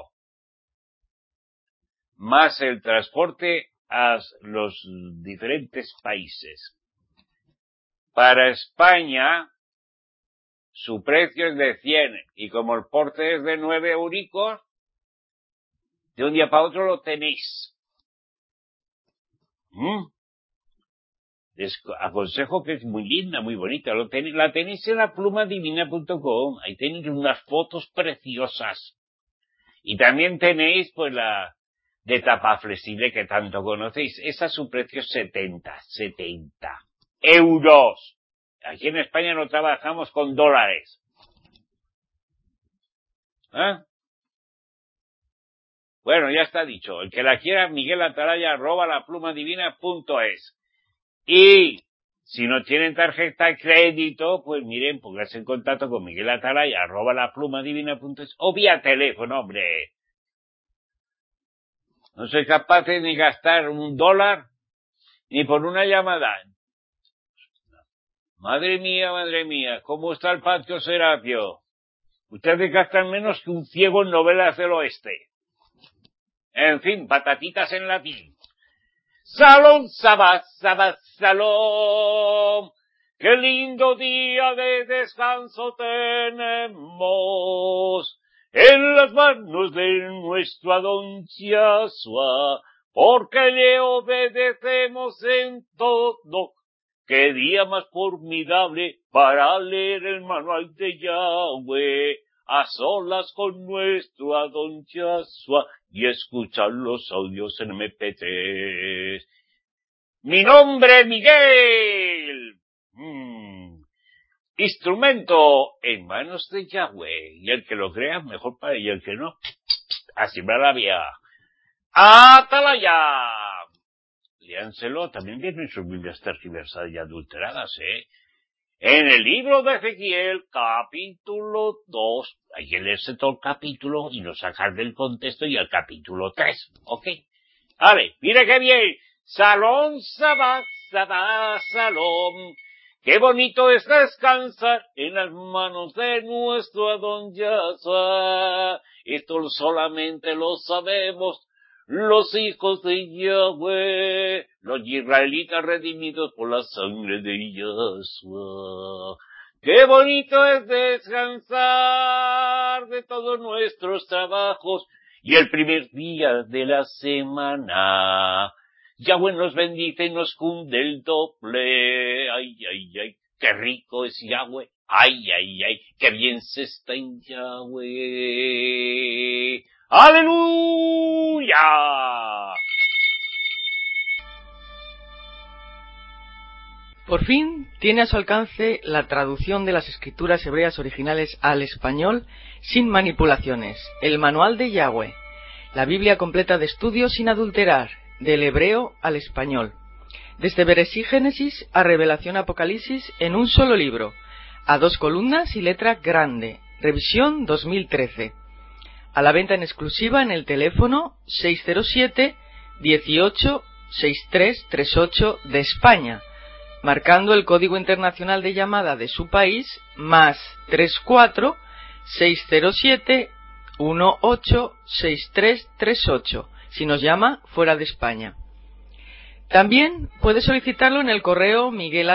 Más el transporte a los diferentes países. Para España, su precio es de 100, y como el porte es de 9 euricos, de un día para otro lo tenéis. Les aconsejo que es muy linda, muy bonita. La tenéis en laplumadivina.com. Ahí tenéis unas fotos preciosas. Y también tenéis, pues, la de tapa flexible que tanto conocéis. Esa su precio es 70 euros. Aquí en España no trabajamos con dólares. Bueno, ya está dicho. El que la quiera, miguelatalaya@laplumadivina.es. Y si no tienen tarjeta de crédito, pues miren, pónganse en contacto con miguelatalaya@laplumadivina.es o vía teléfono, hombre. No soy capaz de ni gastar $1 ni por una llamada. Madre mía, ¿cómo está el patio Serapio? Ustedes gastan menos que un ciego en novelas del oeste. En fin, patatitas en latín. Salón, Sabbat, Salón. Qué lindo día de descanso tenemos en las manos de nuestro Adón Yahshua, porque le obedecemos en todo. Qué día más formidable para leer el manual de Yahweh a solas con nuestro Adón Yahshua y escuchar los audios en MP3. Mi nombre, Miguel. Instrumento en manos de Yahweh. Y el que lo crea, mejor para él. Y el que no, así va la vía. ¡Atalaya! Léanselo, también vienen sus Biblias tergiversadas y adulteradas, En el libro de Ezequiel, capítulo 2, hay que leerse todo el capítulo y no sacar del contexto y el capítulo 3, ¿ok? Vale, mire qué bien. Salón, Sabbat, Salón. Qué bonito es descansar en las manos de nuestro Adón Yahshua. Esto solamente lo sabemos los hijos de Yahweh, los israelitas redimidos por la sangre de Yahshua. Qué bonito es descansar de todos nuestros trabajos y el primer día de la semana. Yahweh nos bendice y nos cunde el doble. Ay, qué rico es Yahweh. Ay, qué bien se está en Yahweh. ¡Aleluya! Por fin tiene a su alcance la traducción de las escrituras hebreas originales al español sin manipulaciones, el Manual de Yahweh, la Biblia completa de estudio sin adulterar, del hebreo al español. Desde Bereshit Génesis a Revelación Apocalipsis en un solo libro, a 2 columnas y letra grande. Revisión 2013. A la venta en exclusiva en el teléfono 607 18 6338 de España, marcando el código internacional de llamada de su país más 34 607 18 6338 si nos llama fuera de España. También puede solicitarlo en el correo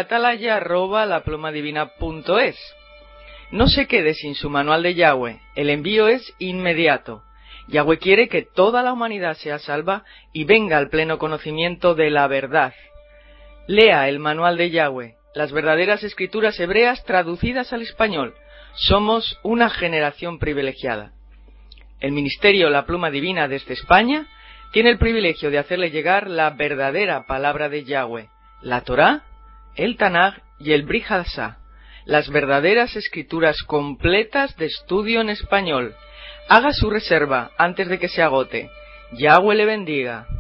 miguelatalaya@laplumadivina.es. No se quede sin su manual de Yahweh, el envío es inmediato. Yahweh quiere que toda la humanidad sea salva y venga al pleno conocimiento de la verdad. Lea el manual de Yahweh, las verdaderas escrituras hebreas traducidas al español. Somos una generación privilegiada. El Ministerio La Pluma Divina desde España tiene el privilegio de hacerle llegar la verdadera palabra de Yahweh, la Torá, el Tanaj y el Brit Hadashah, las verdaderas escrituras completas de estudio en español. Haga su reserva antes de que se agote. Yahweh le bendiga.